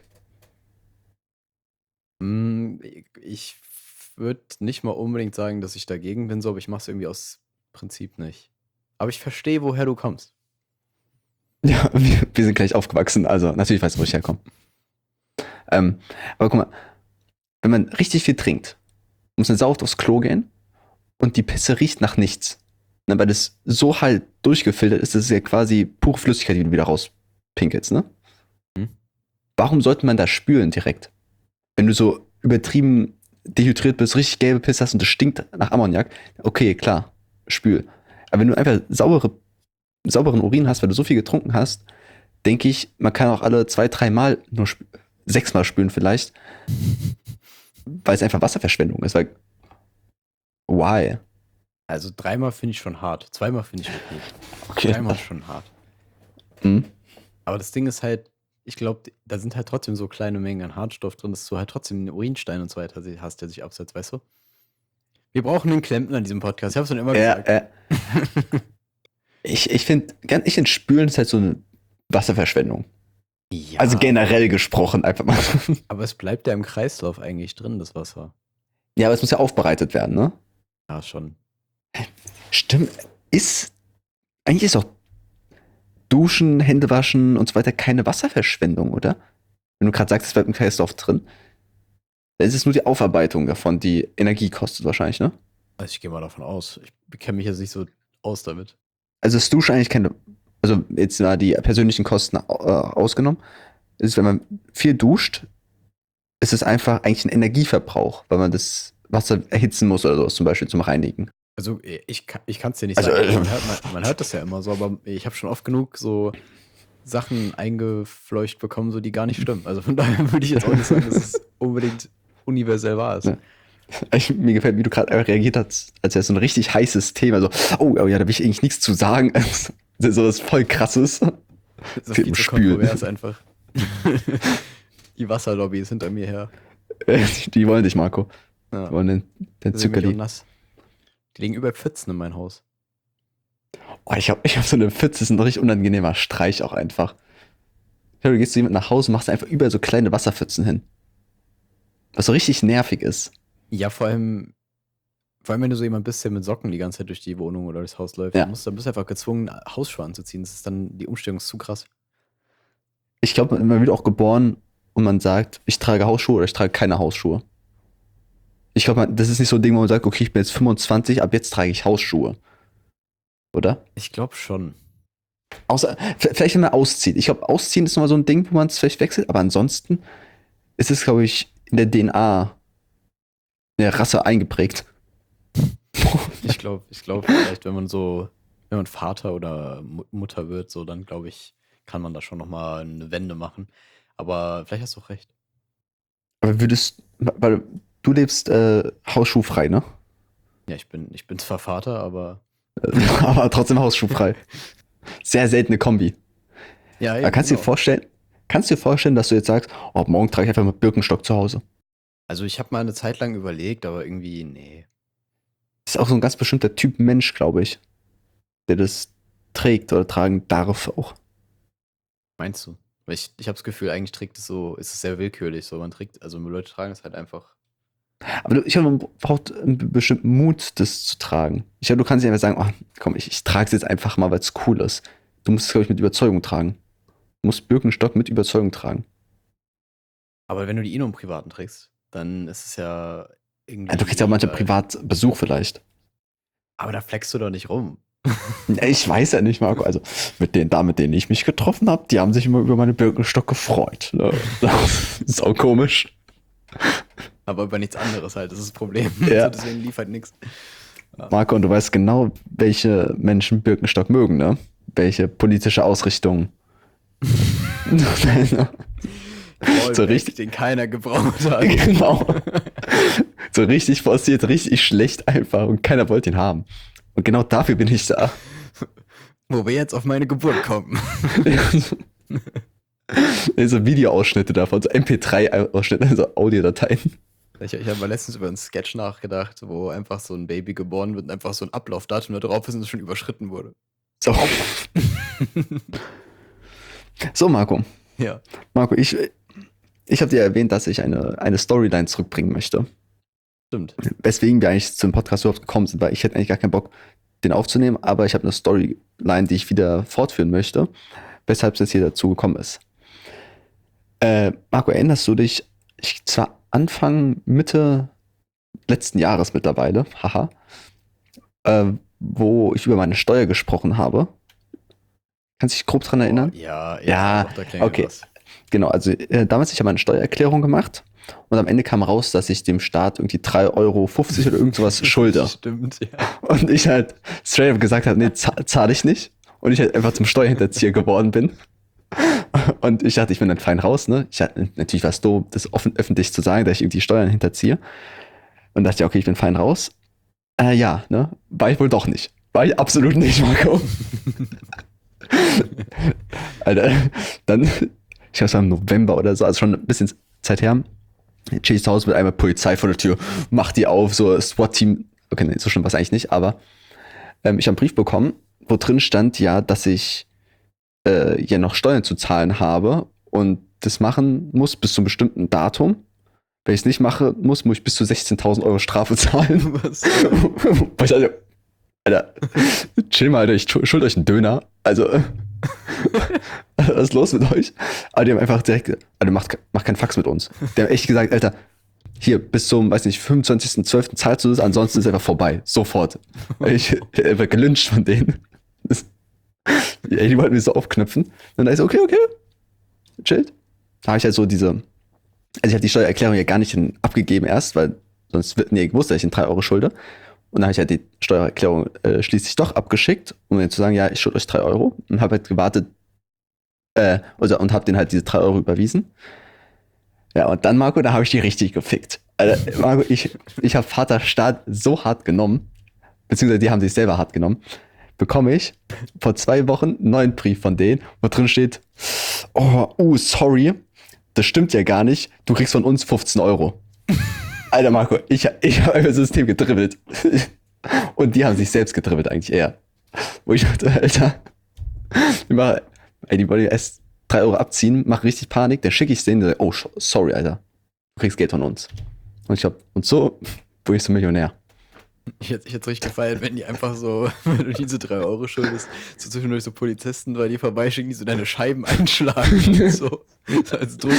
Hm, ich würde nicht mal unbedingt sagen, dass ich dagegen bin, so, aber ich mache es irgendwie aus Prinzip nicht. Aber ich verstehe, woher du kommst. Ja, wir, wir sind gleich aufgewachsen, also natürlich weißt du, wo ich herkomme. Ähm, aber guck mal, wenn man richtig viel trinkt, muss man sauft aufs Klo gehen und die Pisse riecht nach nichts. Na, weil das so halt durchgefiltert ist, das ist ja quasi pure Flüssigkeit, die du wieder rauspinkelst, ne? Hm. Warum sollte man da spülen direkt? Wenn du so übertrieben dehydriert bist, richtig gelbe Pisse hast und das stinkt nach Ammoniak, okay, klar, spül. Aber wenn du einfach saure sauberen Urin hast, weil du so viel getrunken hast, denke ich, man kann auch alle zwei, dreimal nur sp- sechsmal spülen vielleicht, weil es einfach Wasserverschwendung ist. Weil, why? Also dreimal finde ich schon hart. Zweimal finde ich okay. Okay. Dreimal ist schon hart. Mhm. Aber das Ding ist halt, ich glaube, da sind halt trotzdem so kleine Mengen an Hartstoff drin, dass du halt trotzdem einen Urinstein und so weiter hast, der sich absetzt, weißt du? Wir brauchen einen Klempner in diesem Podcast. Ich habe es schon immer Ja, gesagt. äh, ich ich finde, ich finde, Spülen ist halt so eine Wasserverschwendung. Ja, Also generell gesprochen, einfach mal. aber es bleibt ja im Kreislauf eigentlich drin, das Wasser. Ja, aber es muss ja aufbereitet werden, ne? Ja, schon. Stimmt. Ist, eigentlich ist auch Duschen, Hände waschen und so weiter keine Wasserverschwendung, oder? Wenn du gerade sagst, es bleibt im Kreislauf drin. Dann ist es nur die Aufarbeitung davon, die Energie kostet wahrscheinlich, ne? Also ich gehe mal davon aus. Ich kenne mich jetzt nicht so aus damit. Also ist Duschen eigentlich keine, also jetzt mal die persönlichen Kosten äh, ausgenommen, ist es, wenn man viel duscht, ist es einfach eigentlich ein Energieverbrauch, weil man das Wasser erhitzen muss oder sowas zum Beispiel zum Reinigen. Also ich, kann- ich kann es dir nicht Also, sagen. äh, Man hört, man, man hört das ja immer so, aber ich habe schon oft genug so Sachen eingefleucht bekommen, so die gar nicht stimmen. Also von daher würde ich jetzt auch nicht sagen, dass es unbedingt universell wahr ist. Ja. Ich, mir gefällt, wie du gerade reagiert hast, als wäre es so ein richtig heißes Thema. So, oh, oh ja, da will ich eigentlich nichts zu sagen. So was voll krasses. Das ist Viel viel zu Spülen. kontrovers einfach. Die Wasserlobby ist hinter mir her. Die wollen dich, Marco. Ja. Die wollen den, den Da sind wir doch Zuckerli. nass. Die liegen über Pfützen in mein Haus. Oh, ich habe ich hab so eine Pfütze, das ist ein richtig unangenehmer Streich auch einfach. Ich glaube, du gehst zu jemandem nach Hause und machst einfach überall so kleine Wasserpfützen hin. Was so richtig nervig ist. Ja, vor allem, vor allem, wenn du so jemand bist, der mit Socken die ganze Zeit durch die Wohnung oder durchs Haus läuft, Ja. dann musst du, dann bist du einfach gezwungen, Hausschuhe anzuziehen. Das ist dann, die Umstellung ist zu krass. Ich glaube, man wird auch geboren und man sagt, ich trage Hausschuhe oder ich trage keine Hausschuhe. Ich glaube, das ist nicht so ein Ding, wo man sagt, okay, ich bin jetzt fünfundzwanzig, ab jetzt trage ich Hausschuhe. Oder? Ich glaube schon. Außer, v- vielleicht wenn man auszieht. Ich glaube, ausziehen ist nochmal so ein Ding, wo man es vielleicht wechselt, aber ansonsten ist es, glaube ich, in der D N A der Rasse eingeprägt. Ich glaube, ich glaube, vielleicht, wenn man so, wenn man Vater oder Mu- Mutter wird, so, dann glaube ich, kann man da schon nochmal eine Wende machen. Aber vielleicht hast du auch recht. Aber würdest, weil du lebst äh, hausschuhfrei, ne? Ja, ich bin, ich bin zwar Vater, aber Aber trotzdem hausschuhfrei. Sehr seltene Kombi. ja, Aber kannst du dir genau. vorstellen, kannst du dir vorstellen, dass du jetzt sagst, oh, morgen trage ich einfach mal Birkenstock zu Hause? Also ich habe mal eine Zeit lang überlegt, aber irgendwie, nee. Das ist auch so ein ganz bestimmter Typ Mensch, glaube ich, der das trägt oder tragen darf auch. Meinst du? Weil ich, ich habe das Gefühl, eigentlich trägt es so, ist es sehr willkürlich. So, man trägt, also Leute tragen es halt einfach. Aber du, ich glaube, man braucht einen be- bestimmten Mut, das zu tragen. Ich glaube, du kannst nicht einfach sagen, oh, komm, ich, ich trage es jetzt einfach mal, weil es cool ist. Du musst es, glaube ich, mit Überzeugung tragen. Du musst Birkenstock mit Überzeugung tragen. Aber wenn du die eh nur im Privaten trägst, dann ist es ja irgendwie. Ja, du kriegst ja auch manchmal äh, Privatbesuch vielleicht. Aber da flexst du doch nicht rum. Ja, ich weiß ja nicht, Marco. Also mit den Damen, mit denen ich mich getroffen habe, die haben sich immer über meine Birkenstock gefreut. Ne? Das ist auch komisch. Aber über nichts anderes halt, das ist das Problem. Ja. Also deswegen liefert nichts. Marco, und du weißt genau, welche Menschen Birkenstock mögen, ne? Welche politische Ausrichtung. So richtig- den keiner gebraucht hat. Genau. So richtig forciert, richtig schlecht einfach und keiner wollte ihn haben. Und genau dafür bin ich da. Wo wir jetzt auf meine Geburt kommen. So Videoausschnitte davon, so M P drei Ausschnitte, also Audiodateien. Ich, ich habe mal letztens über einen Sketch nachgedacht, wo einfach so ein Baby geboren wird und einfach so ein Ablaufdatum da drauf ist und es schon überschritten wurde. So. So, Marco. Ja. Marco, ich, ich habe dir erwähnt, dass ich eine, eine Storyline zurückbringen möchte. Stimmt. Weswegen wir eigentlich zum Podcast überhaupt gekommen sind, weil ich hätte eigentlich gar keinen Bock, den aufzunehmen, aber ich habe eine Storyline, die ich wieder fortführen möchte, weshalb es jetzt hier dazu gekommen ist. Äh, Marco, erinnerst du dich, ich zwar Anfang, Mitte letzten Jahres mittlerweile, haha, äh, wo ich über meine Steuer gesprochen habe? Kannst du dich grob dran erinnern? Oh, ja, ja, Ja, doch, da klingelt okay. was. Genau, also äh, damals, ich habe eine Steuererklärung gemacht und am Ende kam raus, dass ich dem Staat irgendwie drei Euro fünfzig oder irgend sowas schulde. Stimmt, ja. Und ich halt straight up gesagt habe, nee, zahle ich nicht. und ich halt einfach zum Steuerhinterzieher geworden bin. Und ich dachte, ich bin dann fein raus, ne? Ich hatte natürlich was doof, das offen, öffentlich zu sagen, dass ich irgendwie Steuern hinterziehe. Und dachte, ja, okay, ich bin fein raus. Äh, ja, ne? War ich wohl doch nicht. War ich absolut nicht, Marco. Alter, dann, ich glaube, es war im November oder so, also schon ein bisschen Zeit her. Chill ich zu Hause mit einmal Polizei vor der Tür, mach die auf, so SWAT-Team. Okay, nee, so schlimm war es eigentlich nicht, aber ähm, ich habe einen Brief bekommen, wo drin stand ja, dass ich äh, ja noch Steuern zu zahlen habe und das machen muss bis zu einem bestimmten Datum. Wenn ich es nicht mache, muss, muss ich bis zu sechzehntausend Euro Strafe zahlen. Was? Weil ich also, Alter, chill mal, Alter, ich schuld euch einen Döner. Also, was ist los mit euch? Aber die haben einfach direkt, Alter, macht, macht keinen Fax mit uns. Die haben echt gesagt, Alter, hier, bis zum, weiß nicht, fünfundzwanzigsten zwölften zahlst du das, ansonsten ist es einfach vorbei. Sofort. Ich, ich werde gelyncht von denen. Das, ey, die wollten mich so aufknüpfen. Und dann ist so, okay, okay, chillt. Da habe ich halt so diese, also ich habe die Steuererklärung ja gar nicht in, abgegeben erst, weil sonst wird nie gewusst, dass ich in drei Euro schulde. Und dann habe ich halt die Steuererklärung äh, schließlich doch abgeschickt, um mir zu sagen, ja, ich schulde euch drei Euro. Und habe halt gewartet, äh, also, und habe denen halt diese drei Euro überwiesen. Ja, und dann, Marco, da habe ich die richtig gefickt. Alter, Marco, ich, ich habe Vaterstaat so hart genommen, beziehungsweise die haben sich selber hart genommen, bekomme ich vor zwei Wochen einen neuen Brief von denen, wo drin steht, oh, uh, sorry, das stimmt ja gar nicht, du kriegst von uns fünfzehn Euro. Alter, Marco, ich, ich habe das System gedribbelt. Und die haben sich selbst gedribbelt eigentlich eher. Wo ich dachte, Alter, ich mach, ey, die wollen erst drei Euro abziehen, mach richtig Panik, dann schicke ich denen, der, oh, sorry, Alter, du kriegst Geld von uns. Und ich hab, und so wurde ich so Millionär. Ich hätte es richtig gefeiert, wenn die einfach so, wenn du diese drei Euro schuldest, so zwischendurch so Polizisten, weil die vorbeischicken, die so deine Scheiben einschlagen und so, so als Druck.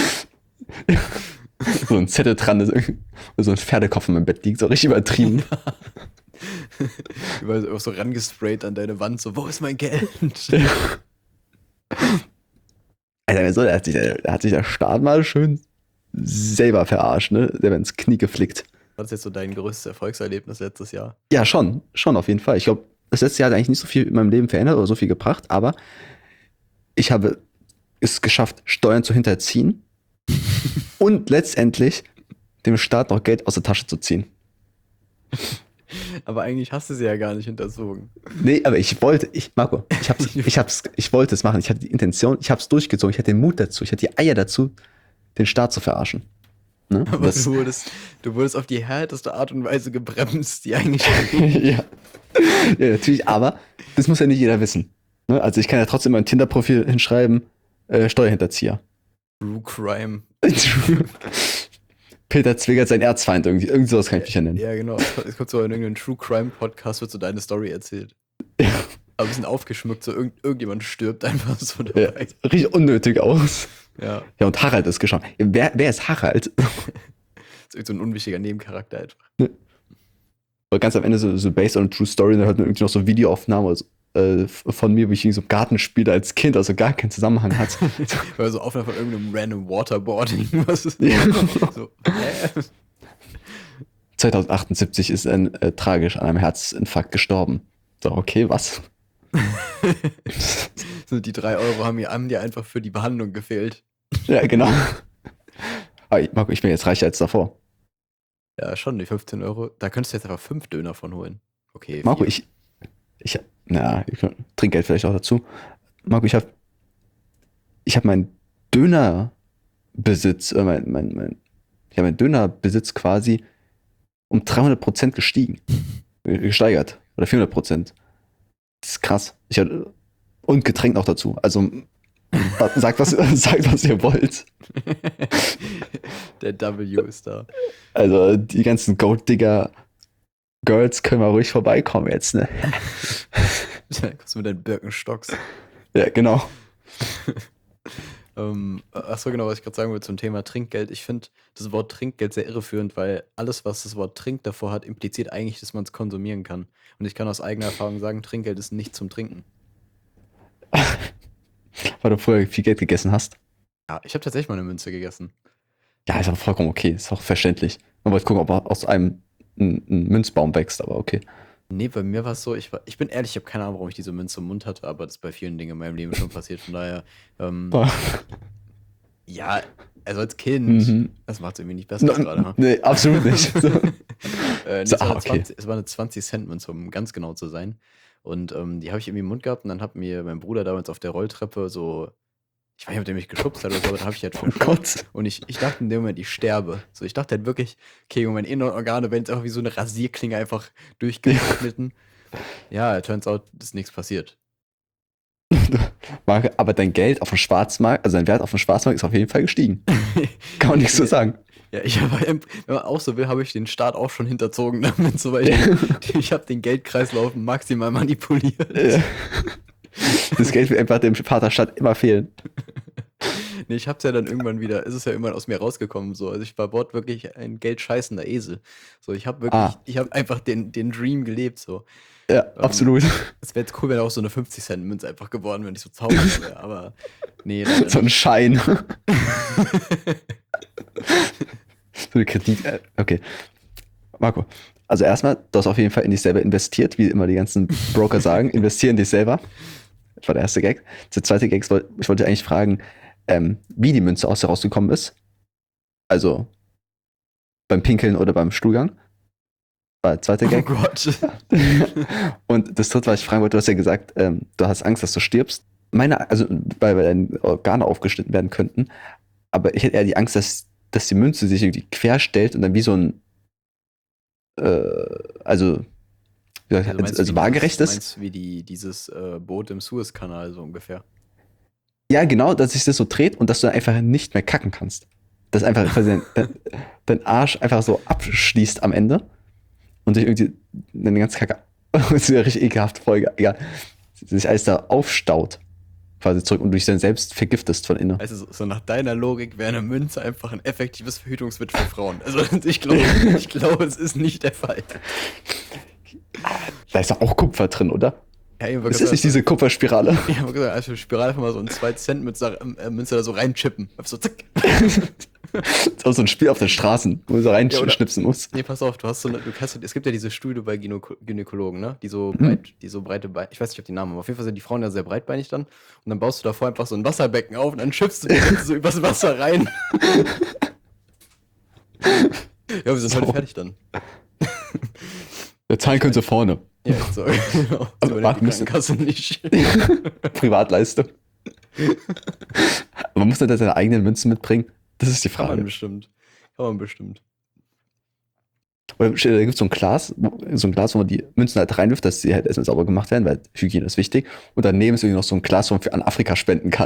So ein Zettel dran, das so ein Pferdekopf in meinem Bett liegt, so richtig übertrieben. Überall auch so rangesprayt an deine Wand, so, wo ist mein Geld? Alter, so, da hat sich der, da hat sich der Staat mal schön selber verarscht, ne? Der wird ins Knie geflickt. Was ist jetzt so dein größtes Erfolgserlebnis letztes Jahr? Ja, schon, schon auf jeden Fall. Ich glaube, das letzte Jahr hat eigentlich nicht so viel in meinem Leben verändert oder so viel gebracht, aber ich habe es geschafft, Steuern zu hinterziehen und letztendlich dem Staat noch Geld aus der Tasche zu ziehen. Aber eigentlich hast du sie ja gar nicht hinterzogen. Nee, aber ich wollte, ich, Marco, ich hab's, ich hab's, ich wollte es machen. Ich hatte die Intention, ich hab's durchgezogen, ich hatte den Mut dazu, ich hatte die Eier dazu, den Staat zu verarschen. Ne? Aber Das, du wurdest, du wurdest auf die härteste Art und Weise gebremst, die eigentlich. ja. Ja, natürlich, aber das muss ja nicht jeder wissen. Ne? Also ich kann ja trotzdem mein Tinder-Profil hinschreiben, äh, Steuerhinterzieher. True Crime. Peter Zwegert, sein Erzfeind, irgendwie. Irgend sowas kann ich mich ja nennen. Ja, genau. Es kommt so in irgendeinem True Crime Podcast, wird so deine Story erzählt. Ja. Aber ein bisschen aufgeschmückt, so irgend, irgendjemand stirbt einfach so Ja, dabei. richtig unnötig aus. Ja. Ja, und Harald ist geschaut. Wer, wer ist Harald? Das ist irgend so ein unwichtiger Nebencharakter einfach. Aber ganz am Ende so, so based on a true story, dann hört man irgendwie noch so Videoaufnahmen oder so, äh, von mir, wie ich in so einem Garten spiele als Kind, also gar keinen Zusammenhang hat. Weil so Aufnahme von irgendeinem random Waterboarding. Was ist Ja. so, hä? zwanzig achtundsiebzig ist ein äh, tragisch an einem Herzinfarkt gestorben. So, okay, was? So, die drei Euro haben mir haben dir einfach für die Behandlung gefehlt. Ja, genau. Aber ich, Marco, ich bin jetzt reicher als davor. Ja, schon, die fünfzehn Euro. Da könntest du jetzt einfach fünf Döner von holen. Okay. Marco, vier. ich, ich, na, ich, Trinkgeld vielleicht auch dazu. Marco, ich habe, ich habe meinen Dönerbesitz, äh, mein, mein, mein, ich habe meinen Dönerbesitz quasi um dreihundert Prozent gestiegen, gesteigert oder vierhundert Prozent. Das ist krass. Ich hatte, und Getränk noch dazu. Also sagt was, sagt was ihr wollt. Der W ist da. Also die ganzen Gold-Digger Girls können mal ruhig vorbeikommen jetzt, ne? Da kommst du mit deinen Birkenstocks. Ja, genau. Ähm, achso, genau, was ich gerade sagen wollte zum Thema Trinkgeld. Ich finde das Wort Trinkgeld sehr irreführend, weil alles, was das Wort Trink davor hat, impliziert eigentlich, dass man es konsumieren kann. Und ich kann aus eigener Erfahrung sagen, Trinkgeld ist nicht zum Trinken. Weil du vorher viel Geld gegessen hast. Ja, ich habe tatsächlich mal eine Münze gegessen. Ja, ist auch vollkommen okay. Ist auch verständlich. Man wollte gucken, ob aus einem ein, ein Münzbaum wächst, aber okay. Nee, bei mir war es so, ich war, ich bin ehrlich, ich habe keine Ahnung, warum ich diese Münze im Mund hatte, aber das ist bei vielen Dingen in meinem Leben schon passiert. Von daher, ähm, Boah. ja, also als Kind, Mhm. das macht es irgendwie nicht besser No, jetzt gerade, ha? nee, absolut nicht. So. Äh, nee, So, es war ah, eine okay. zwanzig, es war eine zwanzig Cent Münze, um ganz genau zu sein. Und ähm, die habe ich irgendwie im Mund gehabt und dann hat mir mein Bruder damals auf der Rolltreppe so, ich weiß nicht, ob der mich geschubst hat oder so, aber da habe ich halt Oh verschluckt. Gott. Und ich, ich dachte in dem Moment, ich sterbe. So, ich dachte halt wirklich, okay, meine inneren Organe werden jetzt einfach wie so eine Rasierklinge einfach durchgeschnitten. Ja, turns out, ist nichts passiert. Marke, aber dein Geld auf dem Schwarzmarkt, also dein Wert auf dem Schwarzmarkt ist auf jeden Fall gestiegen. Kann man nichts so sagen. Ja, ich habe, wenn man auch so will, habe ich den Staat auch schon hinterzogen damit, so, weil ich, ich habe den Geldkreislauf maximal manipuliert. Ja. Das Geld wird einfach dem Vaterstaat immer fehlen. Nee, ich hab's ja dann irgendwann wieder, ist es ja irgendwann aus mir rausgekommen, so. Also ich war wortwörtlich ein geldscheißender Esel. So, ich habe wirklich, Ah. ich habe einfach den, den Dream gelebt, so. Ja, Ähm, absolut. Es wäre jetzt cool, wenn auch so eine fünfzig Cent Münze einfach geworden, wenn ich so zaubern wäre, aber nee, leider So ein nicht. Schein. So eine Kredit. äh, Okay. Marco, also erstmal, du hast auf jeden Fall in dich selber investiert, wie immer die ganzen Broker sagen. Investier in dich selber. Das war der erste Gag. Der zweite Gag, ist, ich wollte eigentlich fragen, ähm, wie die Münze aus dir rausgekommen ist. Also beim Pinkeln oder beim Stuhlgang. War der zweite Oh Gag. Gott. Und das dritte, was ich fragen wollte, du hast ja gesagt, ähm, du hast Angst, dass du stirbst. Meine, also weil, weil deine Organe aufgeschnitten werden könnten. Aber ich hätte eher die Angst, dass, dass die Münze sich irgendwie quer stellt und dann wie so ein, äh, also, wie Also soll ich- meinst du also, wie also dieses, waagerecht ist. meinst du wie die, dieses äh, Boot im Suezkanal so ungefähr? Ja, genau, dass sich das so dreht und dass du dann einfach nicht mehr kacken kannst. Dass einfach quasi dein, dein, dein Arsch einfach so abschließt am Ende und sich irgendwie eine ganze Kacke, das ist eine richtig ekelhafte Folge, egal, sich alles da aufstaut, quasi zurück und du dich dann selbst vergiftest von innen. Also so, so nach deiner Logik wäre eine Münze einfach ein effektives Verhütungsmittel für Frauen. Also ich glaube, ich glaube, es ist nicht der Fall. Da ist doch auch Kupfer drin, oder? Ja, ich hab Ist das gesagt, nicht diese Kupferspirale? ich habe gesagt, also Spirale einfach mal so ein zwei Cent Münze, äh, Münze da so reinchippen. Einfach so zack. Das ist auch so ein Spiel auf den Straßen, wo man so Ja, oder- reinschnipsen muss. Nee, pass auf, du hast so eine, du hast, es gibt ja diese Stühle bei Gynäko Gynäkologen, ne? Die so Mhm. breit, die so breite Beine, ich weiß nicht, ob die Namen haben, aber auf jeden Fall sind die Frauen ja sehr breitbeinig dann. Und dann baust du davor einfach so ein Wasserbecken auf und dann schippst du die Münze so übers Wasser rein. Ja, wir sind So. heute fertig dann. Ja, zahlen können sie vorne. Ja, jetzt so, genau. Aber So warten die müssen- Krankenkasse nicht. Privatleistung. Man muss dann seine eigenen Münzen mitbringen. Das ist die Kann man Frage. bestimmt. Kann man bestimmt. Oder stell dir, da gibt es so ein Glas, wo- so ein Glas, wo man die Münzen halt reinwirft, dass sie halt erstmal sauber gemacht werden, weil Hygiene ist wichtig. Und daneben ist irgendwie noch so ein Glas, wo man für an Afrika spenden kann.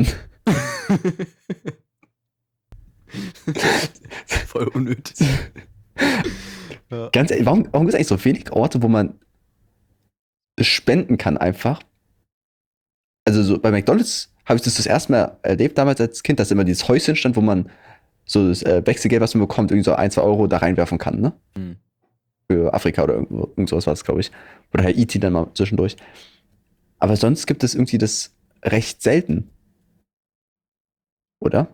Voll unnötig. Ja. Ganz ehrlich, warum, warum gibt es eigentlich so wenig Orte, wo man spenden kann einfach? Also so bei McDonalds habe ich das das erste Mal erlebt damals als Kind, dass immer dieses Häuschen stand, wo man so das äh, Wechselgeld, was man bekommt, irgendwie so ein, zwei Euro da reinwerfen kann, ne? Hm. Für Afrika oder irgendwo, irgend sowas war es, glaube ich. Oder Herr E T dann mal zwischendurch. Aber sonst gibt es irgendwie das recht selten. Oder?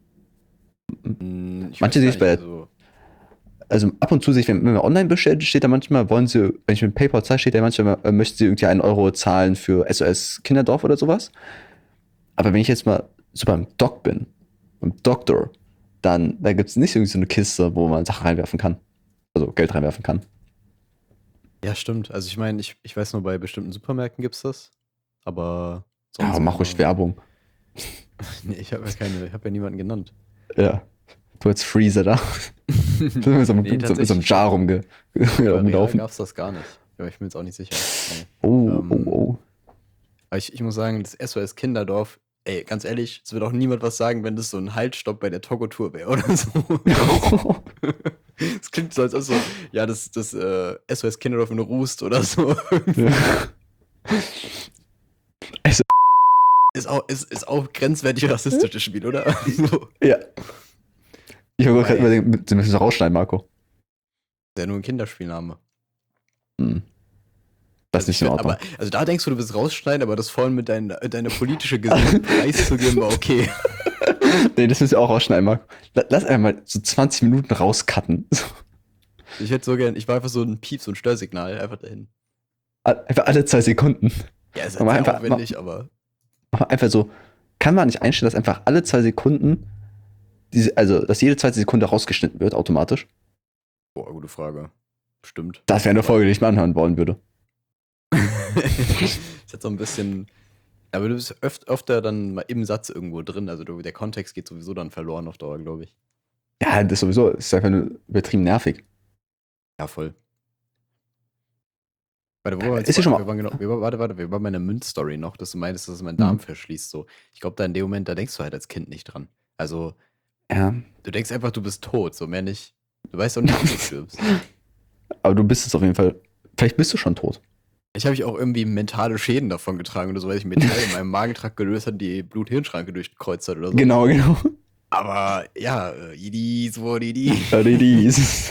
Hm, ich Manche weiß sehe ich gar bei nicht, der- also, Also ab und zu sehe ich, wenn, wenn man online bestellt, steht da manchmal, wollen sie, wenn ich mit PayPal zahle, steht da manchmal, äh, möchten sie irgendwie einen Euro zahlen für S O S Kinderdorf oder sowas. Aber wenn ich jetzt mal so beim Doc bin, beim Doktor, dann da gibt es nicht irgendwie so eine Kiste, wo man Sachen reinwerfen kann. Also Geld reinwerfen kann. ja, stimmt. Also ich meine, ich, ich weiß nur, bei bestimmten Supermärkten gibt es das. Aber Ja, sonst mach ruhig immer- Werbung. Nee, ich habe ja keine, ich habe ja niemanden genannt. Ja. Du als Freezer da. mit, so, einem- Nee, so, mit so einem tatsächlich. Jar rumge Bei Real rumlaufen. gab es das gar nicht. Aber ich bin jetzt auch nicht sicher. Nee. Oh, Ähm, oh, oh. Aber ich, ich muss sagen, das S O S Kinderdorf, ey, ganz ehrlich, es wird auch niemand was sagen, wenn das so ein Haltstopp bei der Togo-Tour wäre oder so. Es klingt so, als ob so, ja, das, das äh, S O S Kinderdorf in Rust oder so. Ja. Ist auch, ist, ist auch grenzwertig rassistisches Spiel, oder? So. Ja. Ich habe gerade Ey. überlegt, Sie müssen rausschneiden, Marco. Ist ja nur ein Kinderspielname. Hm. Das ist nicht in ich, Ordnung. aber, also da denkst du, du willst rausschneiden, aber das vorhin mit dein, deiner politische Gesicht preiszugeben, war okay. Nee, das müssen wir auch rausschneiden, Marco. La- Lass einfach mal so zwanzig Minuten rauscutten. Ich hätte so gern, ich war einfach so ein Piep, so ein Störsignal, einfach dahin. Einfach alle zwei Sekunden. Ja, ist Aber halt sehr einfach, aufwendig, aber aber einfach so, kann man nicht einstellen, dass einfach alle zwei Sekunden, diese, also dass jede zweite Sekunde rausgeschnitten wird, automatisch? boah, gute Frage. Stimmt. Das wäre eine Aber Folge, die ich mir anhören wollen würde. ist jetzt so ein bisschen. Aber du bist öf öfter dann mal im Satz irgendwo drin. Also du, der Kontext geht sowieso dann verloren auf Dauer, glaube ich. Ja, das sowieso, das ist einfach nur übertrieben nervig. Ja, voll. Warte, wo waren wir Ist jetzt? ja schon Wir mal. waren genau, wir, waren- warte, warte, wir waren bei einer Münzstory noch, dass du meintest, dass es meinen Mhm. Darm verschließt. So. Ich glaube, da in dem Moment, da denkst du halt als Kind nicht dran. Also, Ja, du denkst einfach, du bist tot, so mehr nicht. Du weißt auch nicht, wie du stirbst. aber du bist es auf jeden Fall. Vielleicht bist du schon tot. Ich habe ich auch irgendwie mentale Schäden davon getragen oder so, weil ich Metall in meinem Magentrakt gelöst hat, die Blut-Hirn-Schranke durchgekreuzt hat oder so. Genau, genau. Aber ja, äh, Idis, what Idi. Ja, die- dies.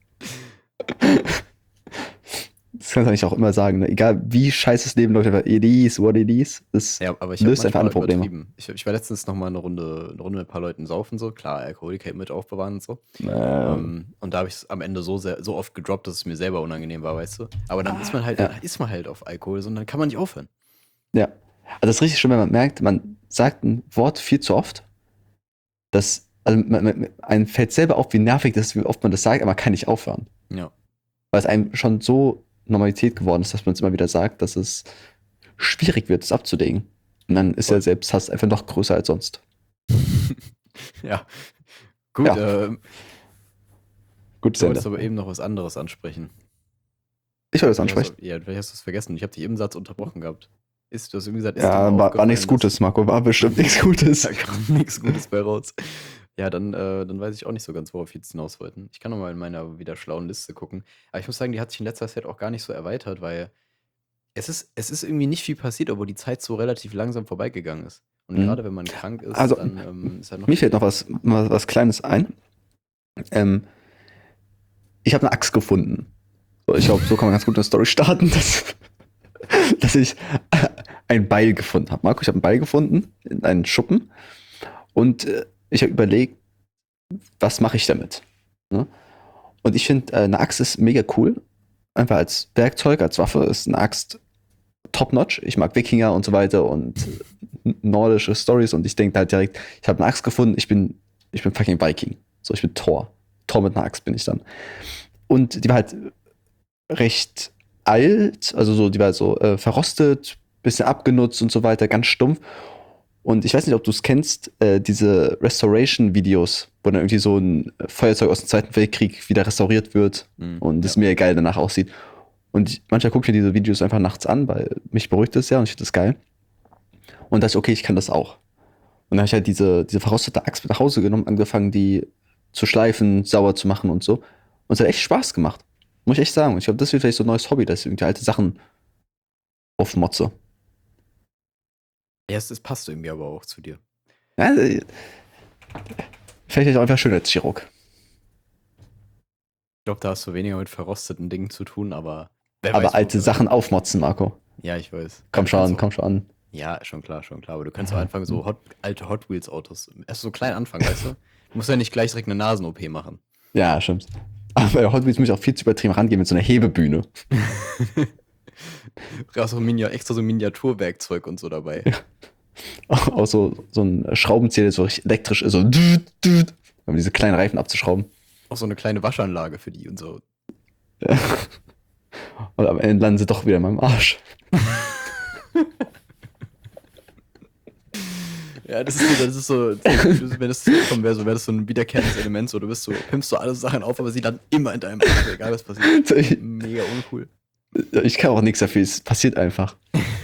Das kannst du eigentlich auch immer sagen, ne? Egal wie scheiße das Leben läuft, einfach it is, what it is. Das Ja, aber ich habe löst einfach manchmal alle Probleme. übertrieben. Ich, ich war letztens noch mal eine Runde, eine Runde mit ein paar Leuten saufen, so. Klar, Alkoholiker mit aufbewahren und so. Ähm, Ähm, und da habe ich es am Ende so, sehr, so oft gedroppt, dass es mir selber unangenehm war, weißt du. Aber dann ist man halt, Ja. dann ist man halt auf Alkohol, so, und dann kann man nicht aufhören. ja. Also das ist richtig schön, wenn man merkt, man sagt ein Wort viel zu oft. Das, also man, man, einem fällt selber auf, wie nervig das ist, wie oft man das sagt, aber man kann nicht aufhören. Ja. Weil es einem schon so Normalität geworden ist, dass man es immer wieder sagt, dass es schwierig wird, es abzulegen. Und dann ist Voll. der Selbsthass einfach noch größer als sonst. Ja. Gut, Ja. ähm, Gut, du wolltest Sende. aber eben noch was anderes ansprechen. Ich wollte das Vielleicht hast ansprechen. du- Ja, vielleicht hast du es vergessen. Ich habe dich im Satz unterbrochen gehabt. Ist, du hast irgendwie gesagt, ist dir Ja, mal war, war aufgefallen, nichts dass- Gutes, Marco. War bestimmt nichts Gutes. Da kam nichts Gutes bei raus. Ja, dann, äh, dann weiß ich auch nicht so ganz, worauf wir jetzt hinaus wollten. Ich kann noch mal in meiner wieder schlauen Liste gucken. Aber ich muss sagen, die hat sich in letzter Zeit auch gar nicht so erweitert, weil es ist, es ist irgendwie nicht viel passiert, obwohl die Zeit so relativ langsam vorbeigegangen ist. Und Mhm. gerade wenn man krank ist, Also, dann ähm, ist halt noch. Mir fällt noch was, mal was Kleines ein. Ähm, ich habe eine Axt gefunden. So, ich glaube, so kann man ganz gut eine Story starten, dass, dass ich ein Beil gefunden habe. Marco, ich habe ein Beil gefunden in einem Schuppen und äh, ich habe überlegt, was mache ich damit? Ne? Und ich finde, äh, eine Axt ist mega cool. Einfach als Werkzeug, als Waffe ist eine Axt top-notch. Ich mag Wikinger und so weiter und äh, nordische Stories und ich denke halt direkt, ich habe eine Axt gefunden, ich bin, ich bin fucking Viking. So, ich bin Thor. Thor mit einer Axt bin ich dann. Und die war halt recht alt, also so, die war so äh, verrostet, bisschen abgenutzt und so weiter, ganz stumpf. Und ich weiß nicht, ob du es kennst, äh, diese Restoration-Videos, wo dann irgendwie so ein Feuerzeug aus dem Zweiten Weltkrieg wieder restauriert wird Mhm, und es ja. mega geil danach aussieht. Und ich, manchmal gucke ich mir diese Videos einfach nachts an, weil mich beruhigt das ja und ich finde das geil. Und dachte ich, okay, ich kann das auch. Und dann habe ich halt diese, diese verrostete Axt mit nach Hause genommen, angefangen, die zu schleifen, sauer zu machen und so. Und es hat echt Spaß gemacht. Muss ich echt sagen. Und ich glaube, das wird vielleicht so ein neues Hobby, dass ich irgendwie alte Sachen aufmotze. Ja, es, es passt irgendwie aber auch zu dir. Ja, äh, vielleicht auch einfach schön als Chirurg. Ich glaube, da hast du weniger mit verrosteten Dingen zu tun, aber. Wer weiß, Aber wo- alte Sachen aufmotzen, Marco. Ja, ich weiß. Komm Du schon, kannst auch- komm schon. Ja, schon klar, schon klar. Aber du kannst auch anfangen, so Hot, alte Hot Wheels Autos. Erst so klein anfangen, weißt du? Du musst ja nicht gleich direkt eine Nasen-O P machen. Ja, stimmt. Aber bei Hot Wheels muss ich auch viel zu übertrieben rangehen mit so einer Hebebühne. Du hast auch Minia extra so Miniaturwerkzeug und so dabei. Auch so, so ein Schraubenzieher, der so richtig elektrisch ist, so düt, düt, um diese kleinen Reifen abzuschrauben. Auch so eine kleine Waschanlage für die und so. Und am Ende landen sie doch wieder in meinem Arsch. Ja, das ist so, das ist so, das- wenn das zurückkommen wäre, so wäre das so ein wiederkehrendes Element, so du bist so, pimpst so alle Sachen auf, aber sie landen immer in deinem Arsch, egal was passiert. So, ich, Mega uncool. ich kann auch nichts dafür, es passiert einfach.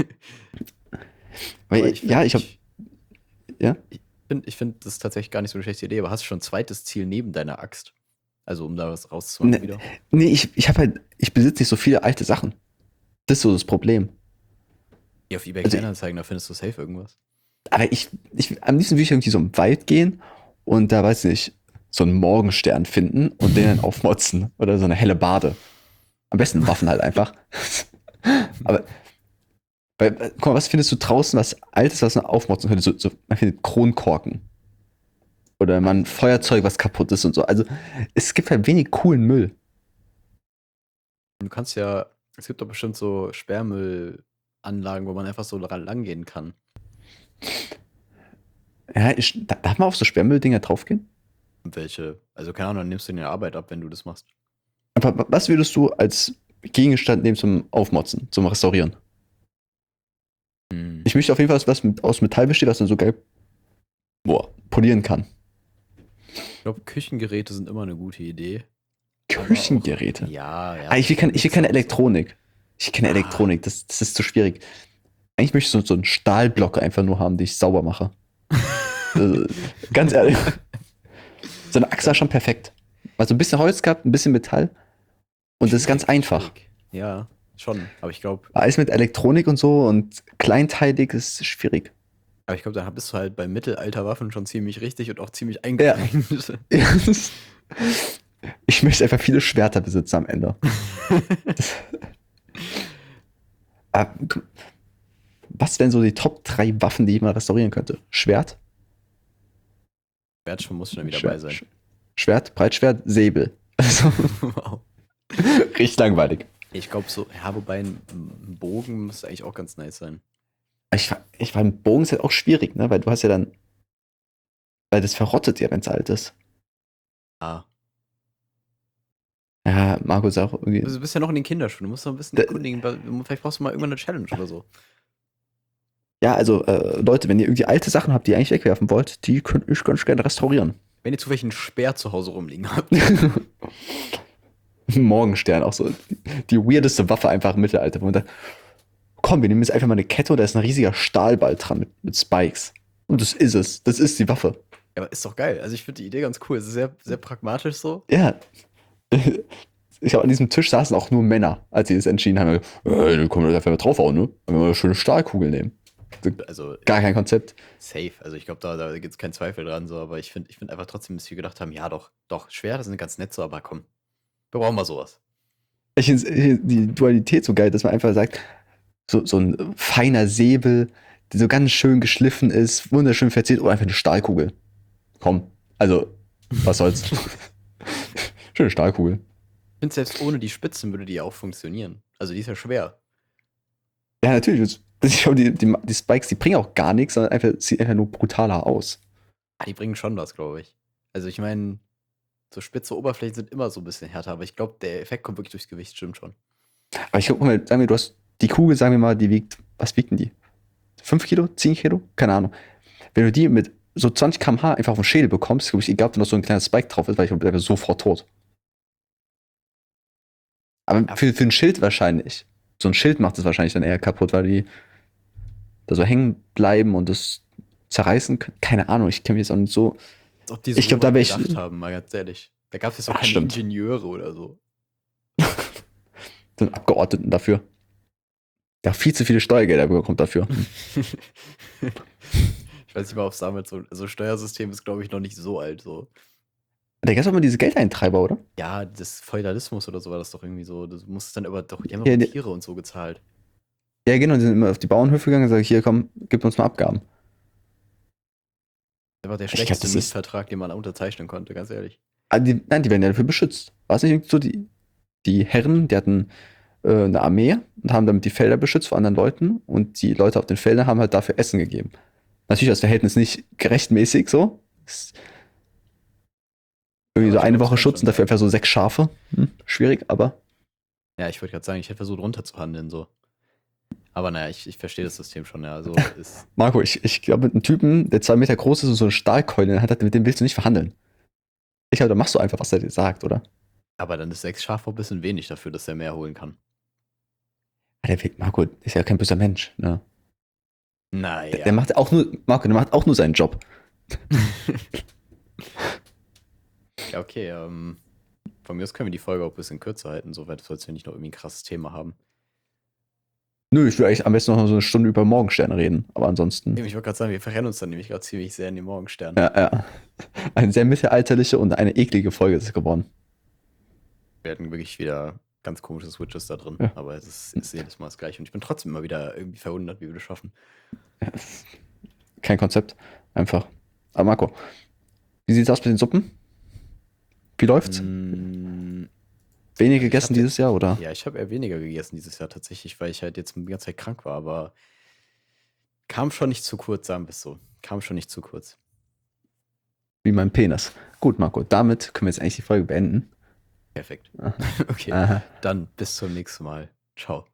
Weil, Aber ich, find- ja, ich hab, ja? Ich finde, ich find, das ist tatsächlich gar nicht so eine schlechte Idee, aber hast du schon ein zweites Ziel neben deiner Axt? Also, um da was rauszumachen Ne, wieder? Nee, ich, ich habe halt, ich besitze nicht so viele alte Sachen. Das ist so das Problem. Ja, auf eBay also- Kleinanzeigen, da findest du safe irgendwas. Aber ich, ich, am liebsten würde ich irgendwie so im Wald gehen und da, weiß ich nicht, so einen Morgenstern finden und den dann aufmotzen. Oder so eine helle Bade. Am besten Waffen halt einfach. Aber, weil, äh, guck mal, was findest du draußen, was Altes, was man aufmotzen könnte? So, so, man findet Kronkorken. Oder man ein Feuerzeug, was kaputt ist und so. Also, es gibt halt wenig coolen Müll. Du kannst ja, Es gibt doch bestimmt so Sperrmüllanlagen, wo man einfach so dran langgehen kann. Ja, ich, da- darf man auf so Sperrmülldinger draufgehen? Und welche, also keine Ahnung, dann nimmst du dir Arbeit ab, wenn du das machst. Aber wa- was würdest du als Gegenstand nehmen zum Aufmotzen, zum Restaurieren? Hm. Ich möchte auf jeden Fall was, was mit, aus Metall besteht, was man so geil boah, polieren kann. Ich glaube, Küchengeräte sind immer eine gute Idee. Aber auch- Küchengeräte. Ja, ja. Ah, ich will, kein, ich will keine Mixer und so. Elektronik. Ich will keine Ah. Elektronik, das, das ist zu schwierig. Eigentlich möchte ich so, so einen Stahlblock einfach nur haben, den ich sauber mache. Also, ganz ehrlich. So eine Achse ist schon perfekt. Also ein bisschen Holz gehabt, ein bisschen Metall. Und das ist ganz Schwierig, einfach. schwierig. Ja, schon. Aber ich glaube, Alles mit Elektronik und so und kleinteilig ist schwierig. aber ich glaube, da bist du halt bei Mittelalterwaffen schon ziemlich richtig und auch ziemlich eingeschränkt. Ja, das- ich möchte einfach viele Schwerter besitzen am Ende. Ah, gu- was wären so die Top drei Waffen, die ich mal restaurieren könnte? Schwert? Schwert schon muss schon wieder Schwert, bei sein. Sch- Schwert, Breitschwert, Säbel. Also, Wow. richtig langweilig. Ich glaube so, ja, wobei ein, ein Bogen müsste eigentlich auch ganz nice sein. Ich, war- ich war im Bogen ist halt auch schwierig, ne? Weil du hast ja dann. Weil das verrottet ja, wenn es alt ist. Ah. Ja, Marco ist auch irgendwie. Du bist ja noch in den Kinderschuhen, du musst noch ein bisschen Da- erkundigen, weil- vielleicht brauchst du mal irgendwann eine Challenge oder so. Ja, also, äh, Leute, wenn ihr irgendwie alte Sachen habt, die ihr eigentlich wegwerfen wollt, die könnte ich ganz gerne restaurieren. Wenn ihr zufällig einen Speer zu Hause rumliegen habt. Morgenstern, auch so. Die, die weirdeste Waffe einfach im Mittelalter. Wo man sagt, komm, wir nehmen jetzt einfach mal eine Kette und da ist ein riesiger Stahlball dran mit, mit Spikes. Und das ist es. Das ist die Waffe. Ja, aber ist doch geil. Also ich finde die Idee ganz cool. Es ist sehr, sehr pragmatisch so. Ja. Ich glaube, an diesem Tisch saßen auch nur Männer, als sie das entschieden haben. Äh, dann können wir das einfach mal draufhauen, ne? Wenn wir eine schöne Stahlkugel nehmen. Also Gar kein Konzept. safe. Also ich glaube, da, da gibt es keinen Zweifel dran. So. Aber ich finde ich find einfach trotzdem, dass wir gedacht haben, ja doch, doch, Schwerter sind ganz nett so, aber komm, wir brauchen mal sowas. Ich finde die Dualität so geil, dass man einfach sagt, so, so ein feiner Säbel, der so ganz schön geschliffen ist, wunderschön verziert, oder einfach eine Stahlkugel. Komm, also, was soll's. Schöne Stahlkugel. Ich finde, selbst ohne die Spitzen würde die ja auch funktionieren. Also die ist ja schwer. Ja, natürlich. Das, das, ich glaube, die, die, die Spikes, die bringen auch gar nichts, sondern einfach, sieht einfach nur brutaler aus. Ah, die bringen schon was, glaube ich. Also ich meine, so spitze Oberflächen sind immer so ein bisschen härter, aber ich glaube, der Effekt kommt wirklich durchs Gewicht, stimmt schon. Aber ich glaube, mal, sagen wir, du hast die Kugel, sagen wir mal, die wiegt, was wiegt denn die? fünf Kilo? zehn Kilo? Keine Ahnung. Wenn du die mit so zwanzig Kilometer pro Stunde einfach auf den Schädel bekommst, glaube ich, egal, ob da noch so ein kleiner Spike drauf ist, weil ich glaube, der wäre sofort tot. Aber Ja. für, für ein Schild wahrscheinlich. So ein Schild macht es wahrscheinlich dann eher kaputt, weil die da so hängen bleiben und das zerreißen können. Keine Ahnung, ich kenne mich jetzt auch nicht so. Als ob die so Ich glaub, da wär ich- gedacht haben, mal ganz ehrlich. Da gab es jetzt auch Ach, keine stimmt. Ingenieure oder so. So einen Abgeordneten dafür. Der viel zu viele Steuergelder bekommt dafür. Ich weiß nicht mal, ob es damals so, also Steuersystem ist, glaube ich, noch nicht so alt. So. Da gab es auch mal diese Geldeintreiber, oder? Ja, das Feudalismus oder so war das doch irgendwie so. Du musstest dann aber doch, die haben Ja, doch ne- Tiere und so gezahlt. Ja, genau, die sind immer auf die Bauernhöfe gegangen und sagen, hier, komm, gib uns mal Abgaben. Das war der Ich glaub, schlechteste das ist- Mietvertrag, den man unterzeichnen konnte, ganz ehrlich. Ah, die, nein, die werden ja dafür beschützt. War es nicht so, die, die Herren, die hatten äh, eine Armee und haben damit die Felder beschützt vor anderen Leuten und die Leute auf den Feldern haben halt dafür Essen gegeben. Natürlich das Verhältnis nicht gerechtmäßig so. Ist irgendwie Aber so ich eine glaub, Woche das kann Schutz schon und dafür einfach so sechs Schafe. Hm, schwierig, aber Ja, ich wollte gerade sagen, ich hätte versucht runterzuhandeln, so. Aber naja, ich, ich verstehe das System schon, ja. Also ist, Marco, ich, ich glaube, mit einem Typen, der zwei Meter groß ist und so eine Stahlkeule in der Hand hat, mit dem willst du nicht verhandeln. Ich glaube, da machst du einfach, was er dir sagt, oder? aber dann ist sechs Schafe ein bisschen wenig dafür, dass er mehr holen kann. Ah, Der Weg, Marco ist ja kein böser Mensch. Ne? Naja. Der, der macht auch nur, Marco, der macht auch nur seinen Job. Ja, okay. Ähm, von mir aus können wir die Folge auch ein bisschen kürzer halten, soweit sollst wir nicht noch irgendwie ein krasses Thema haben. Nö, ich will eigentlich am besten noch so eine Stunde über Morgensterne reden, aber ansonsten. Ich wollte gerade sagen, wir verrennen uns dann nämlich gerade ziemlich sehr in den Morgenstern. Ja, ja. Eine sehr mittelalterliche und eine eklige Folge ist es geworden. Wir hatten wirklich wieder ganz komische Switches da drin, Ja. aber es ist, ist jedes Mal das Gleiche. Und ich bin trotzdem immer wieder irgendwie verwundert, wie wir das schaffen. Kein Konzept. Einfach. Aber Marco, wie sieht's aus mit den Suppen? Wie läuft's? Mm, Weniger Also ich gegessen habe dieses Jahr, oder? ja, ich habe eher weniger gegessen dieses Jahr tatsächlich, weil ich halt jetzt die ganze Zeit krank war, aber kam schon nicht zu kurz, sagen wir es so. Kam schon nicht zu kurz. Wie mein Penis. Gut, Marco, damit können wir jetzt eigentlich die Folge beenden. Perfekt. Aha. Okay, Aha. dann bis zum nächsten Mal. Ciao.